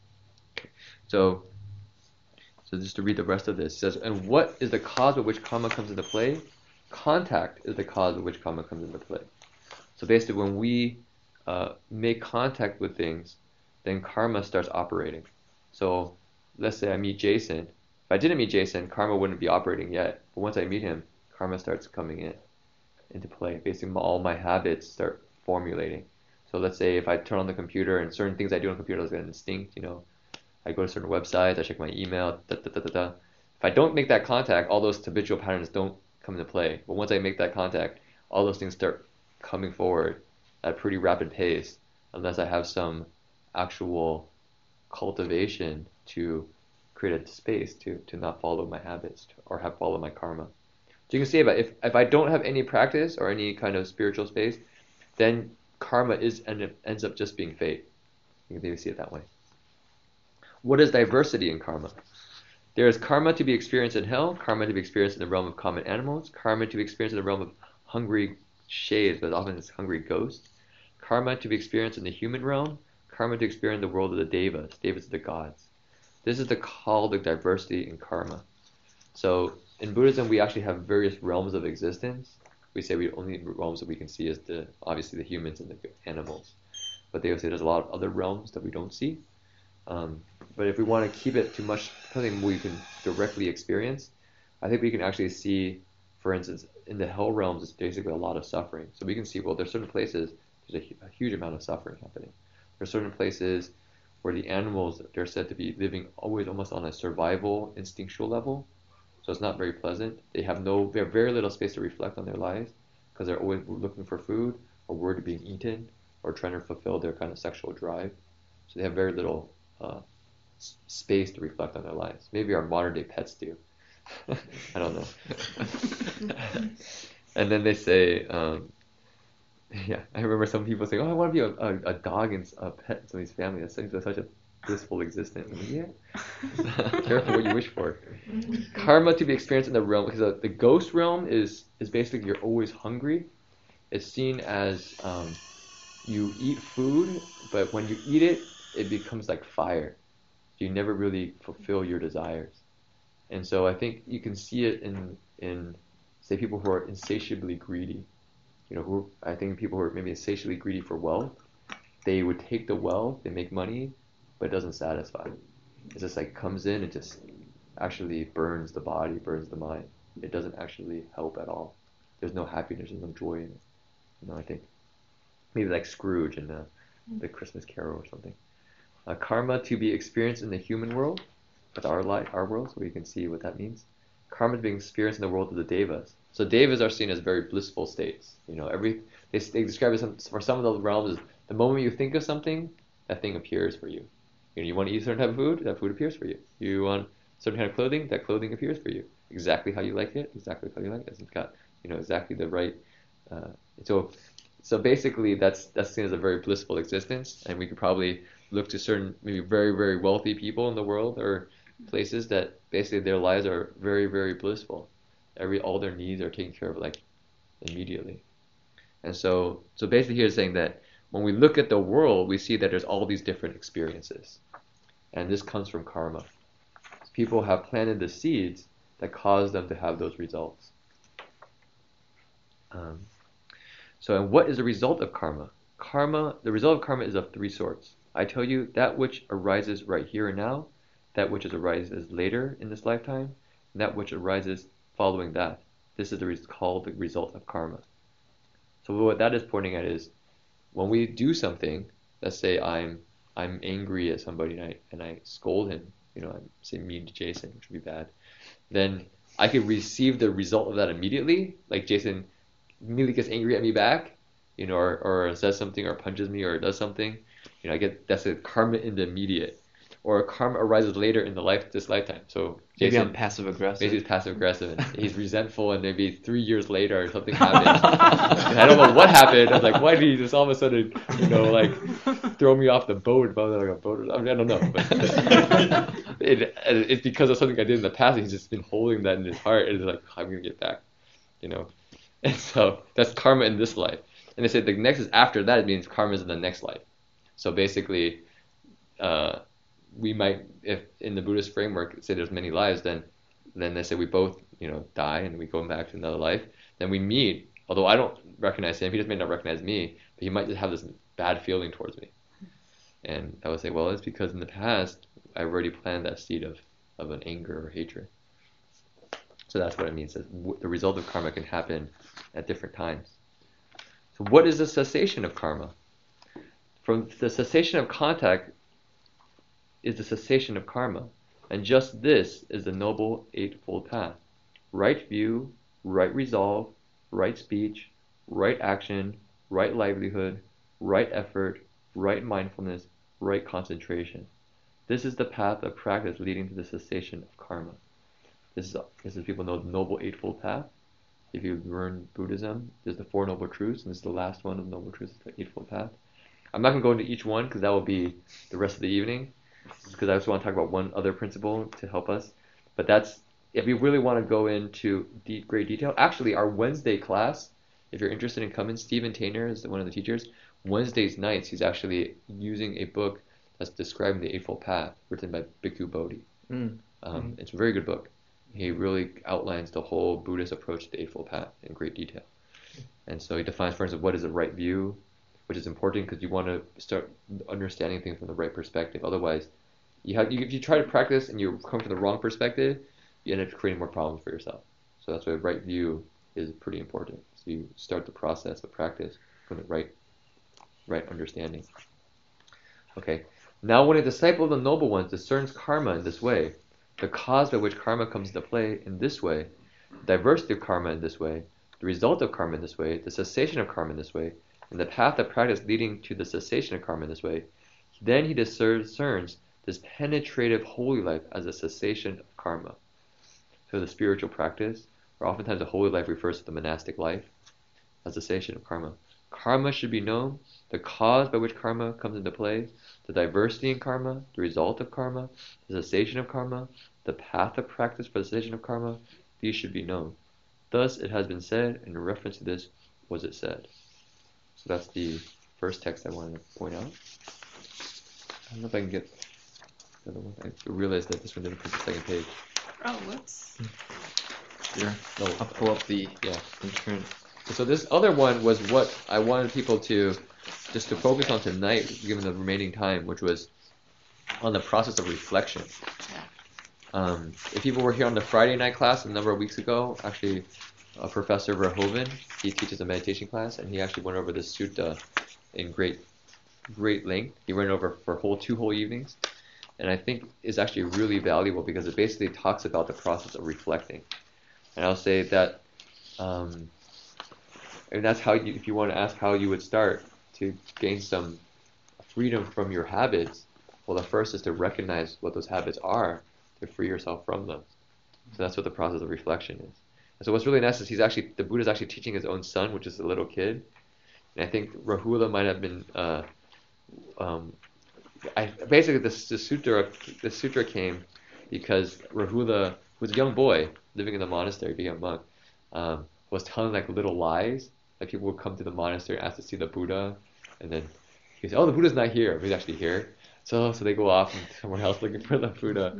So just to read the rest of this, it says, and what is the cause of which karma comes into play? Contact is the cause of which karma comes into play. So basically, when we make contact with things, then karma starts operating. So let's say I meet Jason. If I didn't meet Jason, karma wouldn't be operating yet. But once I meet him, karma starts coming into play. Basically, all my habits start formulating. So let's say if I turn on the computer, and certain things I do on the computer is an instinct, I go to certain websites, I check my email, If I don't make that contact, all those habitual patterns don't come into play. But once I make that contact, all those things start coming forward at a pretty rapid pace, unless I have some actual cultivation to create a space to not follow my habits or follow my karma. So you can see about if I don't have any practice or any kind of spiritual space, then karma ends up just being fate. You can maybe see it that way. What is diversity in karma? There is karma to be experienced in hell, karma to be experienced in the realm of common animals, karma to be experienced in the realm of hungry shades, but often it's hungry ghosts, karma to be experienced in the human realm, karma to experience in the world of the devas. Devas are the gods. This is the call of diversity in karma. So in Buddhism, we actually have various realms of existence. We say we only realms that we can see is obviously the humans and the animals. But they would say there's a lot of other realms that we don't see. But if we want to keep it to something we can directly experience, I think we can actually see, for instance, in the hell realms, it's basically a lot of suffering. So we can see, well, there's certain places, there's a huge amount of suffering happening. There's certain places where the animals, they're said to be living always almost on a survival, instinctual level. So it's not very pleasant. They have very little space to reflect on their lives because they're always looking for food or worried of being eaten or trying to fulfill their kind of sexual drive. So they have very little space to reflect on their lives. Maybe our modern day pets do. I don't know. And then they say, I remember some people saying, I want to be a dog and a pet in somebody's family. That seems like such a blissful existence. Careful what you wish for. Karma to be experienced in the realm, because the ghost realm is basically you're always hungry. It's seen as you eat food, but when you eat it, it becomes like fire. You never really fulfill your desires. And so I think you can see it in say people who are insatiably greedy. I think people who are maybe insatiably greedy for wealth, they would take the wealth, they make money, but it doesn't satisfy. It just like comes in and just actually burns the body, burns the mind. it doesn't actually help at all. There's no happiness, there's no joy in it. I think maybe like Scrooge in the Christmas Carol or something. Karma to be experienced in the human world, with our world, so we can see what that means. Karma is being experienced in the world of the devas. So devas are seen as very blissful states. They describe it for some of the realms as the moment you think of something, that thing appears for you. You want to eat a certain type of food, that food appears for you. You want certain kind of clothing, that clothing appears for you. Exactly how you like it, exactly how you like it. It's got exactly the right. So basically, that's seen as a very blissful existence, and we could probably look to certain maybe very, very wealthy people in the world or places that basically their lives are very, very blissful. All their needs are taken care of like immediately. And so basically here it's saying that when we look at the world, we see that there's all these different experiences, and this comes from karma. People have planted the seeds that cause them to have those results. And what is the result of karma? The result of karma is of three sorts. I tell you, that which arises right here and now, that which arises later in this lifetime, and that which arises following that. This is called the result of karma. So what that is pointing at is, when we do something, let's say I'm angry at somebody and I scold him, I'm saying mean to Jason, which would be bad, then I could receive the result of that immediately, like Jason immediately gets angry at me back, or says something or punches me or does something, that's a karma in the immediate. Or karma arises later in this lifetime. So Maybe Jason, I'm passive aggressive. Maybe he's passive aggressive and he's resentful, and maybe 3 years later something happened. And I don't know what happened. I was like, why did he just all of a sudden, throw me off the boat? Like a boat I don't know. But it's because of something I did in the past. He's just been holding that in his heart, and it's like, I'm gonna get back, And so that's karma in this life. And they say the next is after that. It means karma is in the next life. So basically, we might, if in the Buddhist framework, say there's many lives, then they say we both, die and we go back to another life. Then we meet, although I don't recognize him, he just may not recognize me, but he might just have this bad feeling towards me. And I would say, well, it's because in the past, I've already planted that seed of an anger or hatred. So that's what it means. That the result of karma can happen at different times. So what is the cessation of karma? From the cessation of contact is the cessation of karma. And just this is the Noble Eightfold Path. Right view, right resolve, right speech, right action, right livelihood, right effort, right mindfulness, right concentration. This is the path of practice leading to the cessation of karma. This is people know the Noble Eightfold Path. If you learn Buddhism, there's the Four Noble Truths, and this is the last one of the Noble Truths, the Eightfold Path. I'm not going to go into each one because that will be the rest of the evening, because I just want to talk about one other principle to help us. But if you really want to go into great detail, actually our Wednesday class, if you're interested in coming, Stephen Tainer is one of the teachers. Wednesdays nights, he's actually using a book that's describing the Eightfold Path, written by Bhikkhu Bodhi. It's a very good book. He really outlines the whole Buddhist approach to the Eightfold Path in great detail. And so he defines, for instance, what is the right view, which is important because you want to start understanding things from the right perspective. Otherwise, if you try to practice and you come from the wrong perspective, you end up creating more problems for yourself. So that's why right view is pretty important. So you start the process of practice from the right understanding. Okay. Now when a disciple of the Noble Ones discerns karma in this way, the cause by which karma comes into play in this way, the diversity of karma in this way, the result of karma in this way, the cessation of karma in this way, and the path of practice leading to the cessation of karma in this way, then he discerns this penetrative holy life as a cessation of karma. So the spiritual practice, or oftentimes the holy life refers to the monastic life, as a cessation of karma. Karma should be known, the cause by which karma comes into play, the diversity in karma, the result of karma, the cessation of karma, the path of practice for the cessation of karma, these should be known. Thus it has been said, and in reference to this was it said. So that's the first text I wanted to point out. I don't know if I can get the other one. I realized that this one didn't put the second page. Oh, whoops. Sure. No, I'll pull up the yeah. insurance. So this other one was what I wanted people to just to focus on tonight, given the remaining time, which was on the process of reflection. if people were here on the Friday night class a number of weeks ago, actually, Professor Verhoeven, he teaches a meditation class, and he actually went over this sutta in great length. He went over for two whole evenings, and I think it's actually really valuable because it basically talks about the process of reflecting. And I'll say that, and that's how you, if you want to ask how you would start to gain some freedom from your habits, well, the first is to recognize what those habits are, to free yourself from them. So that's what the process of reflection is. And so what's really nice is the Buddha's actually teaching his own son, which is a little kid. And I think Rahula might have been, basically the sutra came because Rahula, who was a young boy living in the monastery, being a monk, was telling like little lies. Like people would come to the monastery and ask to see the Buddha, and then he said, "Oh, the Buddha's not here. But he's actually here." So they go off and somewhere else looking for the Buddha,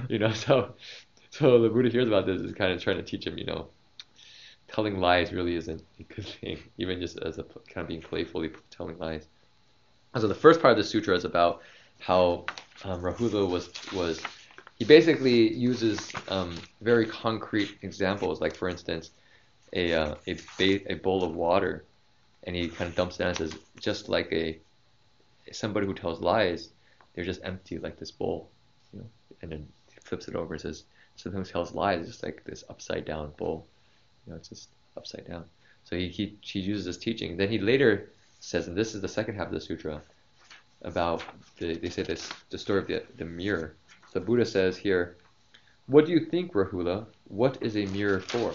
So the Buddha hears about this, is kind of trying to teach him, telling lies really isn't a good thing, even just as a kind of being playfully telling lies. And so the first part of the sutra is about how Rahula was. He basically uses very concrete examples, like for instance, a bowl of water, and he kind of dumps it down and says, just like somebody who tells lies, they're just empty like this bowl, and then he flips it over and says, someone who tells lies is just like this upside down bowl, it's just upside down. So he uses this teaching. Then he later says, and this is the second half of the sutra, about the story of the mirror. The Buddha says here, "What do you think, Rahula? What is a mirror for?"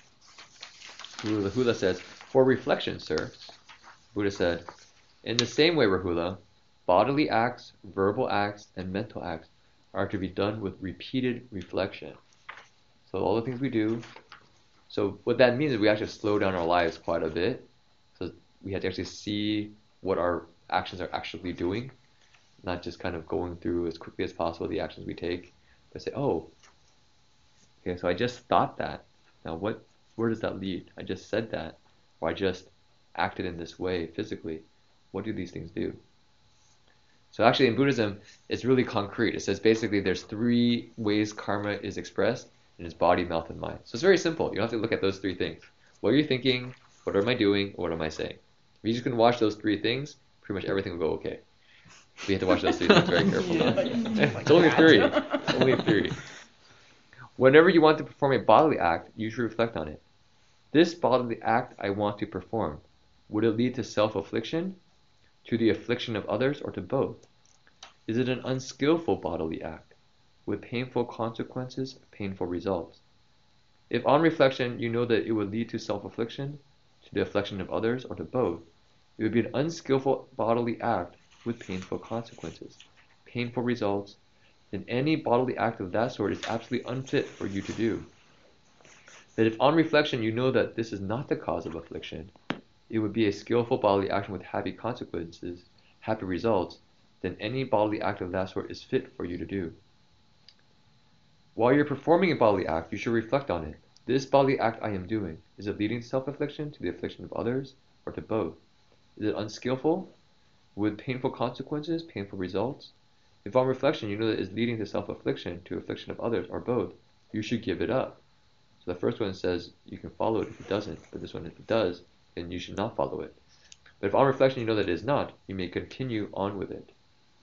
Rahula says, "For reflection, sir." Buddha said, "In the same way, Rahula, bodily acts, verbal acts, and mental acts are to be done with repeated reflection." So all the things we do. So what that means is we actually slow down our lives quite a bit. So we have to actually see what our actions are actually doing, not just kind of going through as quickly as possible the actions we take, but say, "Oh, okay, so I just thought that. Now where does that lead? I just said that, or I just acted in this way physically. What do these things do?" So actually in Buddhism, it's really concrete. It says basically there's 3 ways karma is expressed in its body, mouth, and mind. So it's very simple. You don't have to look at those 3 things. What are you thinking? What am I doing? What am I saying? If you just can watch those 3 things, pretty much everything will go okay. We have to watch those 3 things very carefully. It's only 3. It's only 3. Whenever you want to perform a bodily act, you should reflect on it. This bodily act I want to perform, would it lead to self-affliction, to the affliction of others, or to both? Is it an unskillful bodily act, with painful consequences, painful results? If on reflection you know that it would lead to self-affliction, to the affliction of others, or to both, it would be an unskillful bodily act with painful consequences, painful results, then any bodily act of that sort is absolutely unfit for you to do. But if on reflection you know that this is not the cause of affliction, it would be a skillful bodily action with happy consequences, happy results, then any bodily act of that sort is fit for you to do. While you're performing a bodily act, you should reflect on it. This bodily act I am doing, is it leading to self-affliction, to the affliction of others, or to both? Is it unskillful, with painful consequences, painful results? If on reflection you know that it is leading to self-affliction, to affliction of others, or both, you should give it up. So the first one says you can follow it if it doesn't, but this one, if it does, then you should not follow it. But if on reflection you know that it is not, you may continue on with it.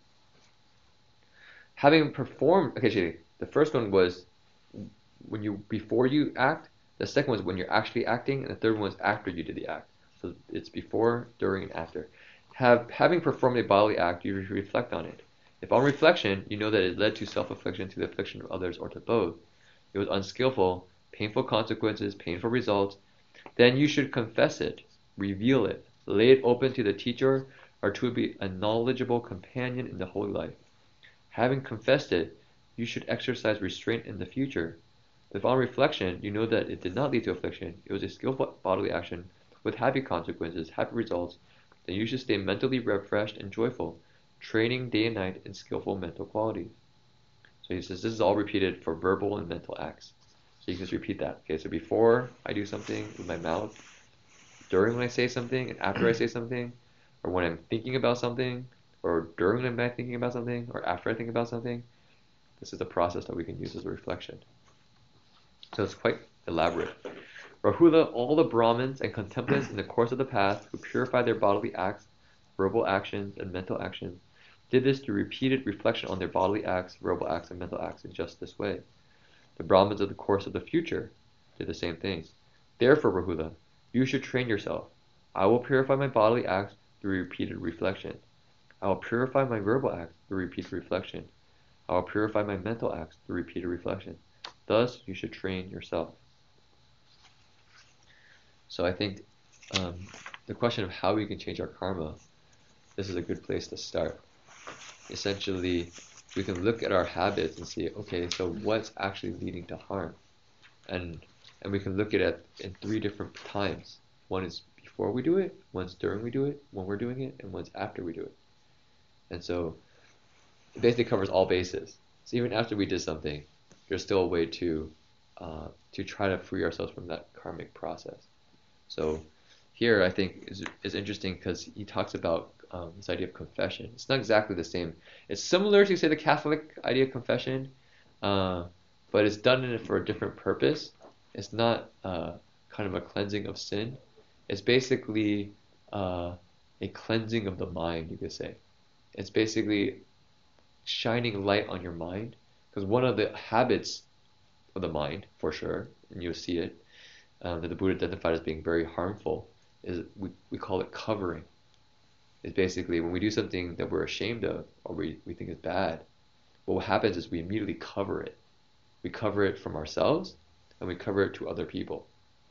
Having performed, the first one was before you act, the second one was when you're actually acting, and the third one was after you did the act. So it's before, during, and after. Having performed a bodily act, you reflect on it. If on reflection you know that it led to self-affliction, to the affliction of others, or to both, it was unskillful, painful consequences, painful results, then you should confess it, reveal it, lay it open to the teacher, or to be a knowledgeable companion in the holy life. Having confessed it, you should exercise restraint in the future. If on reflection you know that it did not lead to affliction, it was a skillful bodily action with happy consequences, happy results, then you should stay mentally refreshed and joyful, training day and night in skillful mental qualities. So he says this is all repeated for verbal and mental acts. So you can just repeat that. Okay, so before I do something with my mouth, during when I say something, and after I say something, or when I'm thinking about something, or during when I'm thinking about something, or after I think about something, This is the process that we can use as a reflection. So it's quite elaborate. Rahula, all the Brahmins and contemplants in the course of the path who purify their bodily acts, verbal actions, and mental actions, did this through repeated reflection on their bodily acts, verbal acts, and mental acts in just this way. The Brahmins of the course of the future did the same thing. Therefore, Rahula, you should train yourself. I will purify my bodily acts through repeated reflection. I will purify my verbal acts through repeated reflection. I will purify my mental acts through repeated reflection. Thus, you should train yourself. So I think the question of how we can change our karma, this is a good place to start. Essentially, we can look at our habits and see, okay, so what's actually leading to harm? And we can look at it in 3 different times. One is before we do it, one's during we do it, when we're doing it, and one's after we do it. And so it basically covers all bases. So even after we did something, there's still a way to try to free ourselves from that karmic process. So here I think is interesting because he talks about this idea of confession. It's not exactly the same. It's similar to, say, the Catholic idea of confession, but it's done for a different purpose. It's not kind of a cleansing of sin. It's basically a cleansing of the mind, you could say. It's basically shining light on your mind, because one of the habits of the mind, for sure, and you'll see it, that the Buddha identified as being very harmful, is we call it covering. It's basically when we do something that we're ashamed of or we think is bad, what happens is we immediately cover it. We cover it from ourselves and we cover it to other people.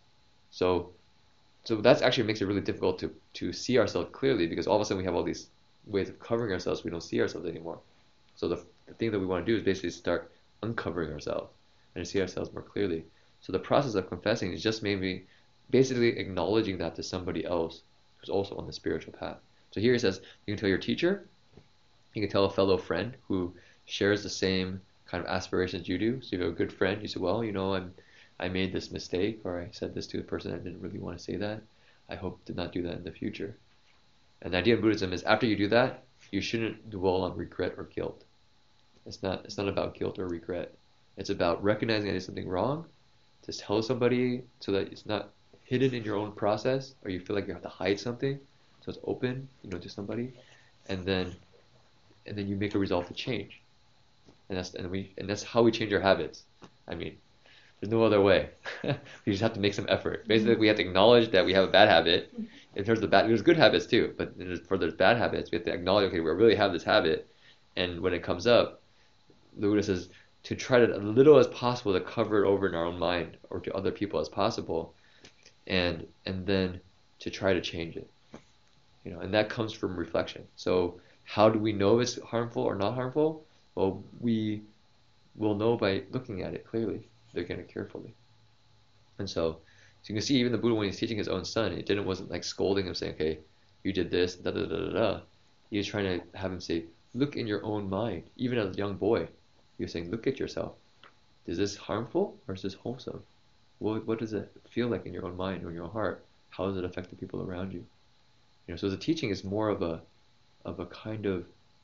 So that actually makes it really difficult to see ourselves clearly, because all of a sudden we have all these ways of covering ourselves, we don't see ourselves anymore. So the thing that we want to do is basically start uncovering ourselves and to see ourselves more clearly. So the process of confessing is just maybe basically acknowledging that to somebody else who's also on the spiritual path. So here he says, you can tell your teacher, you can tell a fellow friend who shares the same kind of aspirations you do. So you have a good friend, you say, well, I made this mistake, or I said this to a person I didn't really want to say that. I hope to not do that in the future. And the idea in Buddhism is after you do that, you shouldn't dwell on regret or guilt. It's not about guilt or regret. It's about recognizing that there's something wrong, to tell somebody so that it's not hidden in your own process, or you feel like you have to hide something, so it's open, to somebody, and then you make a resolve to change, and that's how we change our habits. I mean, there's no other way. We just have to make some effort. Basically, we have to acknowledge that we have a bad habit. In terms of there's good habits too, but for the bad habits, we have to acknowledge, okay, we really have this habit, and when it comes up, the Buddha says to try to, as little as possible, to cover it over in our own mind or to other people as possible, and then to try to change it. And that comes from reflection. So how do we know if it's harmful or not harmful? Well, we will know by looking at it clearly, looking at it carefully. And so you can see even the Buddha, when he's teaching his own son, it wasn't like scolding him, saying, okay, you did this, da da da da da. He was trying to have him say, look in your own mind. Even as a young boy, he was saying, look at yourself. Is this harmful or is this wholesome? What does it feel like in your own mind or your own heart? How does it affect the people around you? So the teaching is more of a kind of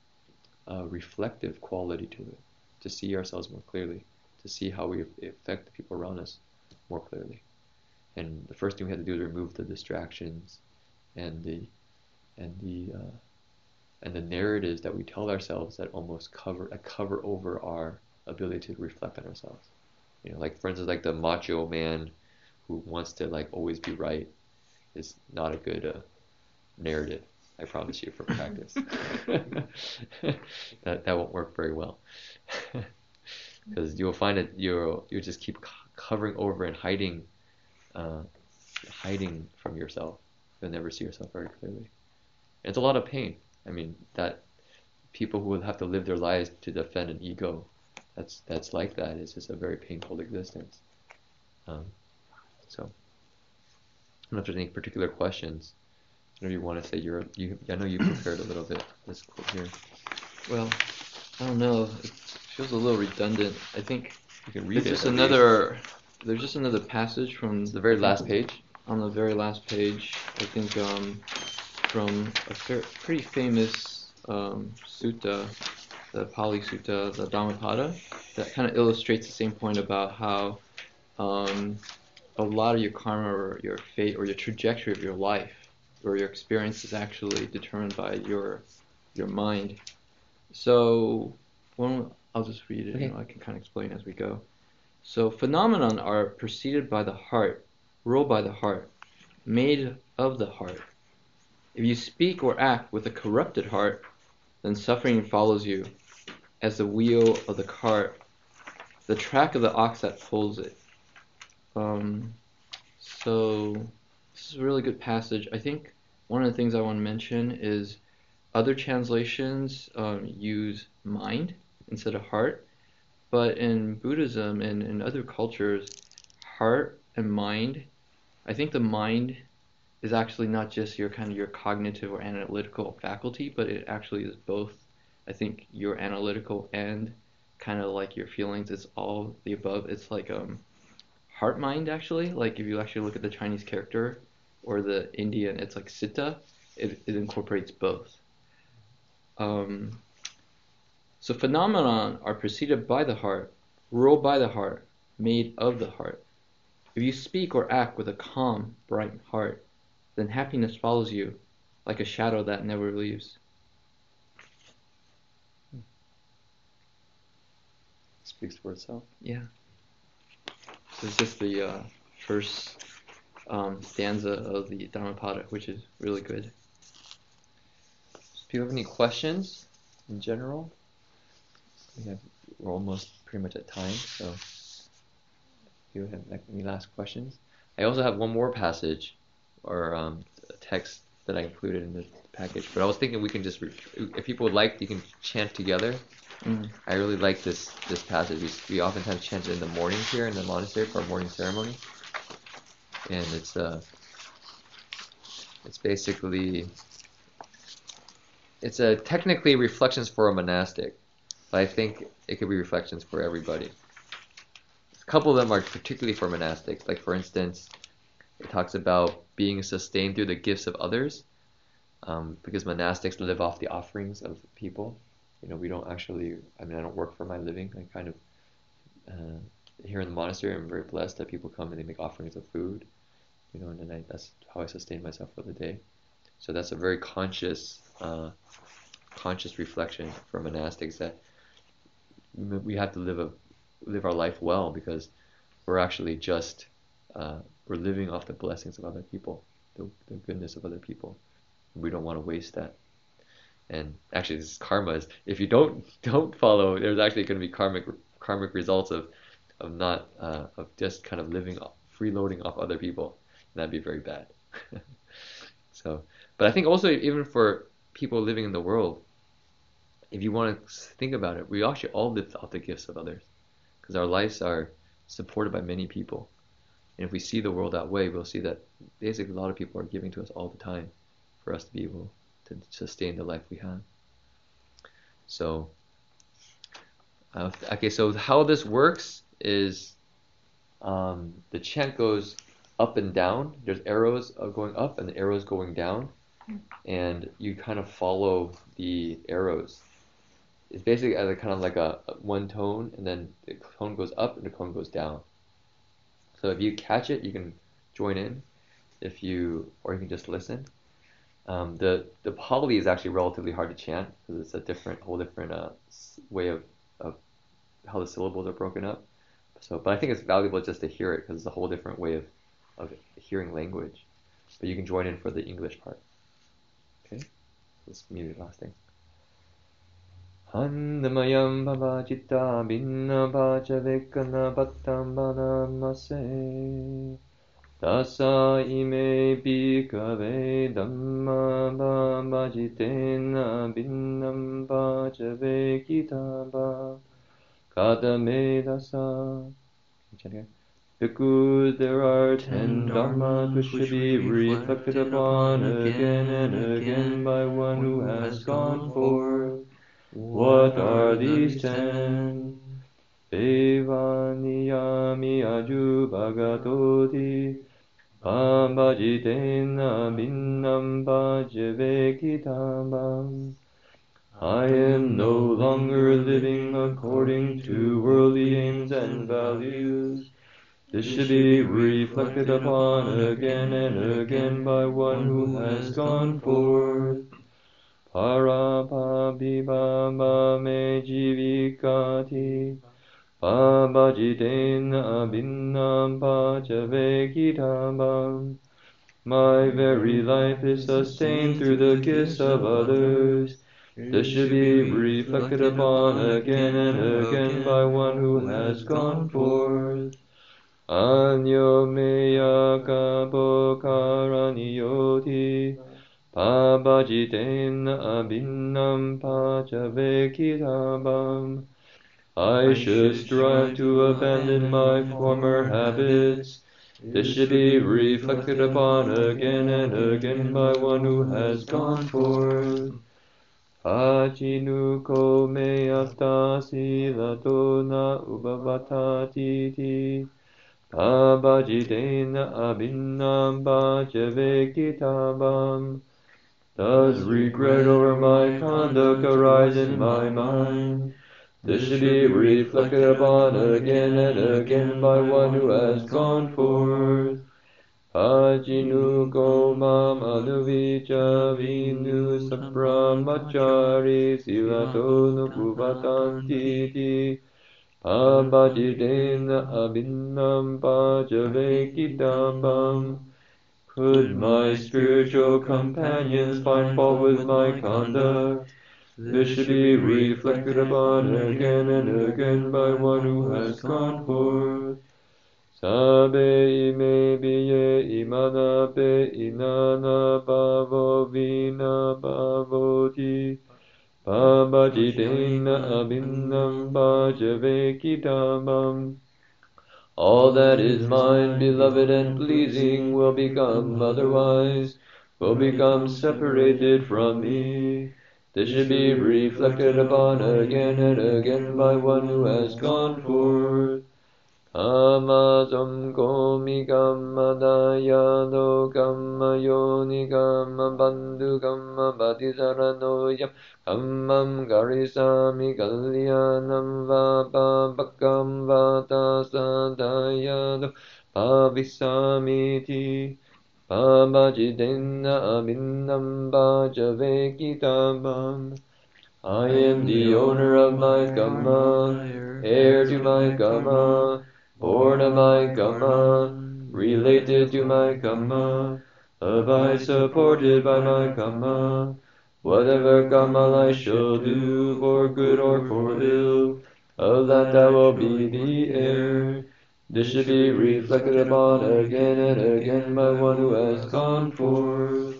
reflective quality to it, to see ourselves more clearly, to see how we affect the people around us more clearly. And the first thing we have to do is remove the distractions and the narratives that we tell ourselves that almost cover over our ability to reflect on ourselves. Like for instance, like the macho man who wants to like always be right is not a good narrative. I promise you from practice. that won't work very well, because you'll find that you just keep covering over and hiding from yourself. You'll never see yourself very clearly. And it's a lot of pain. I mean, that people who would have to live their lives to defend an ego, that's like that. It's just a very painful existence. So I don't know if there's any particular questions. Whatever you want to say, I know you prepared a little bit. Let's quote here. Well, I don't know. It feels a little redundant. I think you can read there's it. There's just another passage from the very last page. On the very last page, I think from a pretty famous sutta the Pali Sutta, the Dhammapada, that kind of illustrates the same point about how a lot of your karma or your fate or your trajectory of your life or your experience is actually determined by your mind. So I'll just read it. Okay. I can kind of explain as we go. So phenomena are preceded by the heart, ruled by the heart, made of the heart. If you speak or act with a corrupted heart, then suffering follows you, as the wheel of the cart, the track of the ox that pulls it. So this is a really good passage. I think one of the things I want to mention is other translations use mind instead of heart, but in Buddhism and in other cultures, heart and mind, I think the mind is actually not just your cognitive or analytical faculty, but it actually is both. I think your analytical and kind of like your feelings, it's all the above. It's like heart mind actually. Like if you actually look at the Chinese character or the Indian, it's like citta. It incorporates both. So phenomena are preceded by the heart, ruled by the heart, made of the heart. If you speak or act with a calm, bright heart, then happiness follows you like a shadow that never leaves. Speaks for itself. Yeah. So it's just the first stanza of the Dhammapada, which is really good. Do people have any questions in general? We're almost pretty much at time, so if you have any last questions? I also have one more passage or a text that I included in the package, but I was thinking we can just, if people would like, you can chant together. I really like this passage. We oftentimes chant it in the mornings here in the monastery for our morning ceremony, and it's basically technically reflections for a monastic, but I think it could be reflections for everybody. A couple of them are particularly for monastics. Like for instance, it talks about being sustained through the gifts of others, because monastics live off the offerings of people. We don't actually, I don't work for my living. I kind of, here in the monastery, I'm very blessed that people come and they make offerings of food, and then that's how I sustain myself for the day. So that's a very conscious reflection for monastics, that we have to live our life well, because we're actually just, we're living off the blessings of other people, the goodness of other people. We don't want to waste that. And actually, this karma is, if you don't follow, there's actually going to be karmic results of not of just kind of living freeloading off other people, and that'd be very bad. So, but I think also even for people living in the world, if you want to think about it, we actually all live off the gifts of others, because our lives are supported by many people, and if we see the world that way, we'll see that basically a lot of people are giving to us all the time for us to be able to sustain the life we have. So, okay, so how this works is the chant goes up and down. There's arrows going up and the arrows going down, and you kind of follow the arrows. It's basically kind of like a one tone, and then the tone goes up and the tone goes down. So if you catch it, you can join in, or you can just listen. The Pali is actually relatively hard to chant, because it's a whole different way of how the syllables are broken up. So, but I think it's valuable just to hear it, because it's a whole different way of hearing language. But you can join in for the English part. Okay, let's mute it last thing. Handamayam bhavajita binna bhaja vekana bhattam banamase. Tasa ime bhikkhave dhamma bhajitena binnam bhajave kitaba kadame dasa. Because there are 10 dharmas which should be reflected upon again and again by one who has gone forth. What are these 10? Evaniyami aju bhagatoti bhajitena binnam bhajave kitabam I am no longer living according to worldly aims and values. This should be reflected upon again and again by one who has gone forth. Parapabhibhava me jivikati pabhajitena abhinnam pachavekitabam. My very life is sustained through the gifts of others. This should be reflected upon again and again by one who has gone forth. Anyo meya kapokaraniyoti pabhajitena abhinnam pachavekitabam. I should strive to abandon my former habits. This should be reflected upon again and again by one who has gone forth. Ajinuko me astasi lato na ubhavatati pabhajitena abhinnam pachavekitabam. Does regret over my conduct arise in my mind? This should be reflected upon again and again by one who has gone forth. Ajinuko mam anuvicha vinu sabrahmachari silato nupuvatan pabhajitena abhinnam pachavekitabam. Could my spiritual companions find fault with my conduct? This should be reflected upon again and again by one who has gone forth. Sabe ime biye imana pe inana bhavo vina bhavoti pabhajitena abhinnam pachavekitabam. All that is mine, beloved and pleasing, will become otherwise, will become separated from me. This should be reflected upon again and again by one who has gone forth. Amazam komi kamma dayado kamma yoni kamma bandhu kamma bhatisaranoyam kammam garisami kalyanam vapa bhakam vata sadayado pavisamiti pabhajitena abhinnam pachavekitabam. I am the owner of my kamma, heir to my kamma, born of my kamma, related to my kamma, abide supported by my kamma. Whatever kamma I shall do, for good or for ill, of that I will be the heir. This should be reflected upon again and again by one who has gone forth.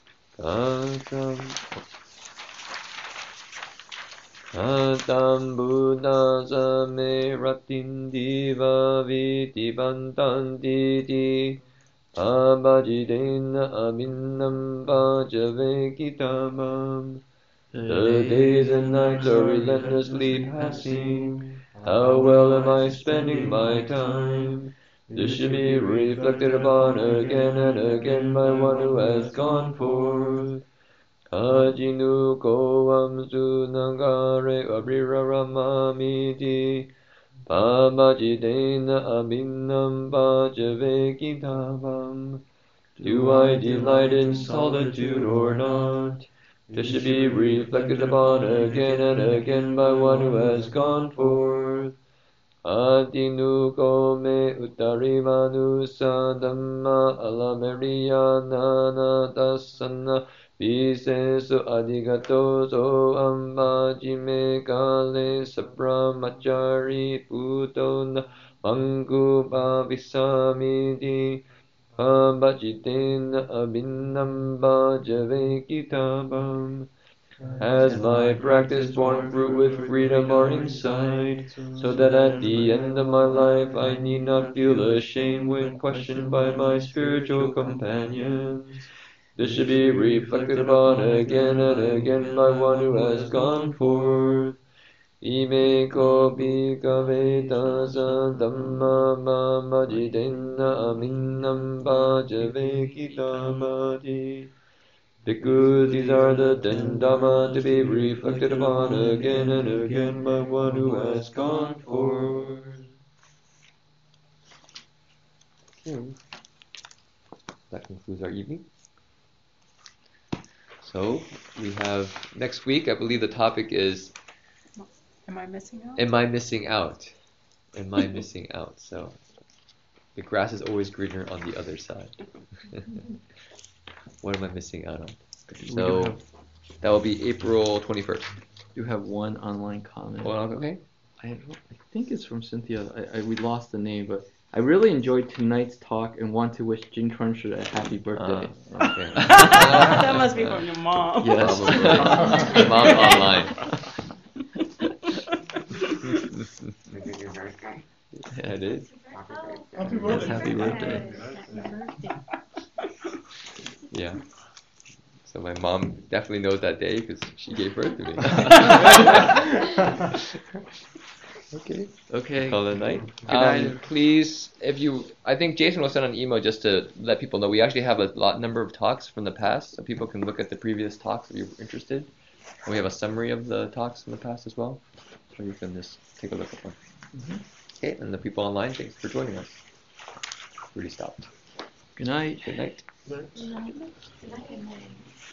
Atam Buddha Same Ratindi Vaviti Bantantiti Pabhajitena Abhinnam Pachavekitabam. The days and nights are relentlessly passing. How well am I spending my time? This should be reflected upon again and again by one who has gone forth. Ajinu koam sunagare abhiraramamiti pabhajitena abhinnam pachavekitabam. Do I delight in solitude or not? This should be reflected upon again and again by one who has gone forth. Adinuko me uttarimanusa dhamma alameriya nana tasana visesu adigato so ambajime kale sabrahmachari putona mangupa visamiti pabhajitena abhinnam pachavekitabam. Has my practice borne fruit with freedom or insight, so that at the end of my life I need not feel ashamed when questioned by my spiritual companions? This should be reflected upon again and again by one who has gone forth. Ime ko bhikkhave sa dhamma pabhajitena abhinnam pachavekitabati. Bhikkhu, these are the ten Dhamma to be reflected upon again and again by one who has gone forth. Okay. That concludes our evening. So we have next week, I believe the topic is Am I missing out? Am I missing out? Am I missing out? So the grass is always greener on the other side. What am I missing out on? So that will be April 21st. You have one online comment. Well, okay. I think it's from Cynthia. We lost the name, but I really enjoyed tonight's talk and want to wish Jin Cruncher a happy birthday. Okay. That must be from your mom. Yes. Probably. Mom's online. Yeah, it is. Happy Yes, birthday. happy birthday. Yeah. So my mom definitely knows that day because she gave birth to me. Okay. Okay. Call it a night. Good night. Please, I think Jason will send an email just to let people know we actually have a number of talks from the past, so people can look at the previous talks if you're interested. And we have a summary of the talks from the past as well, so you can just take a look at them. Okay, and the people online, thanks for joining us. Rudy stopped. Good night. Good night. Right.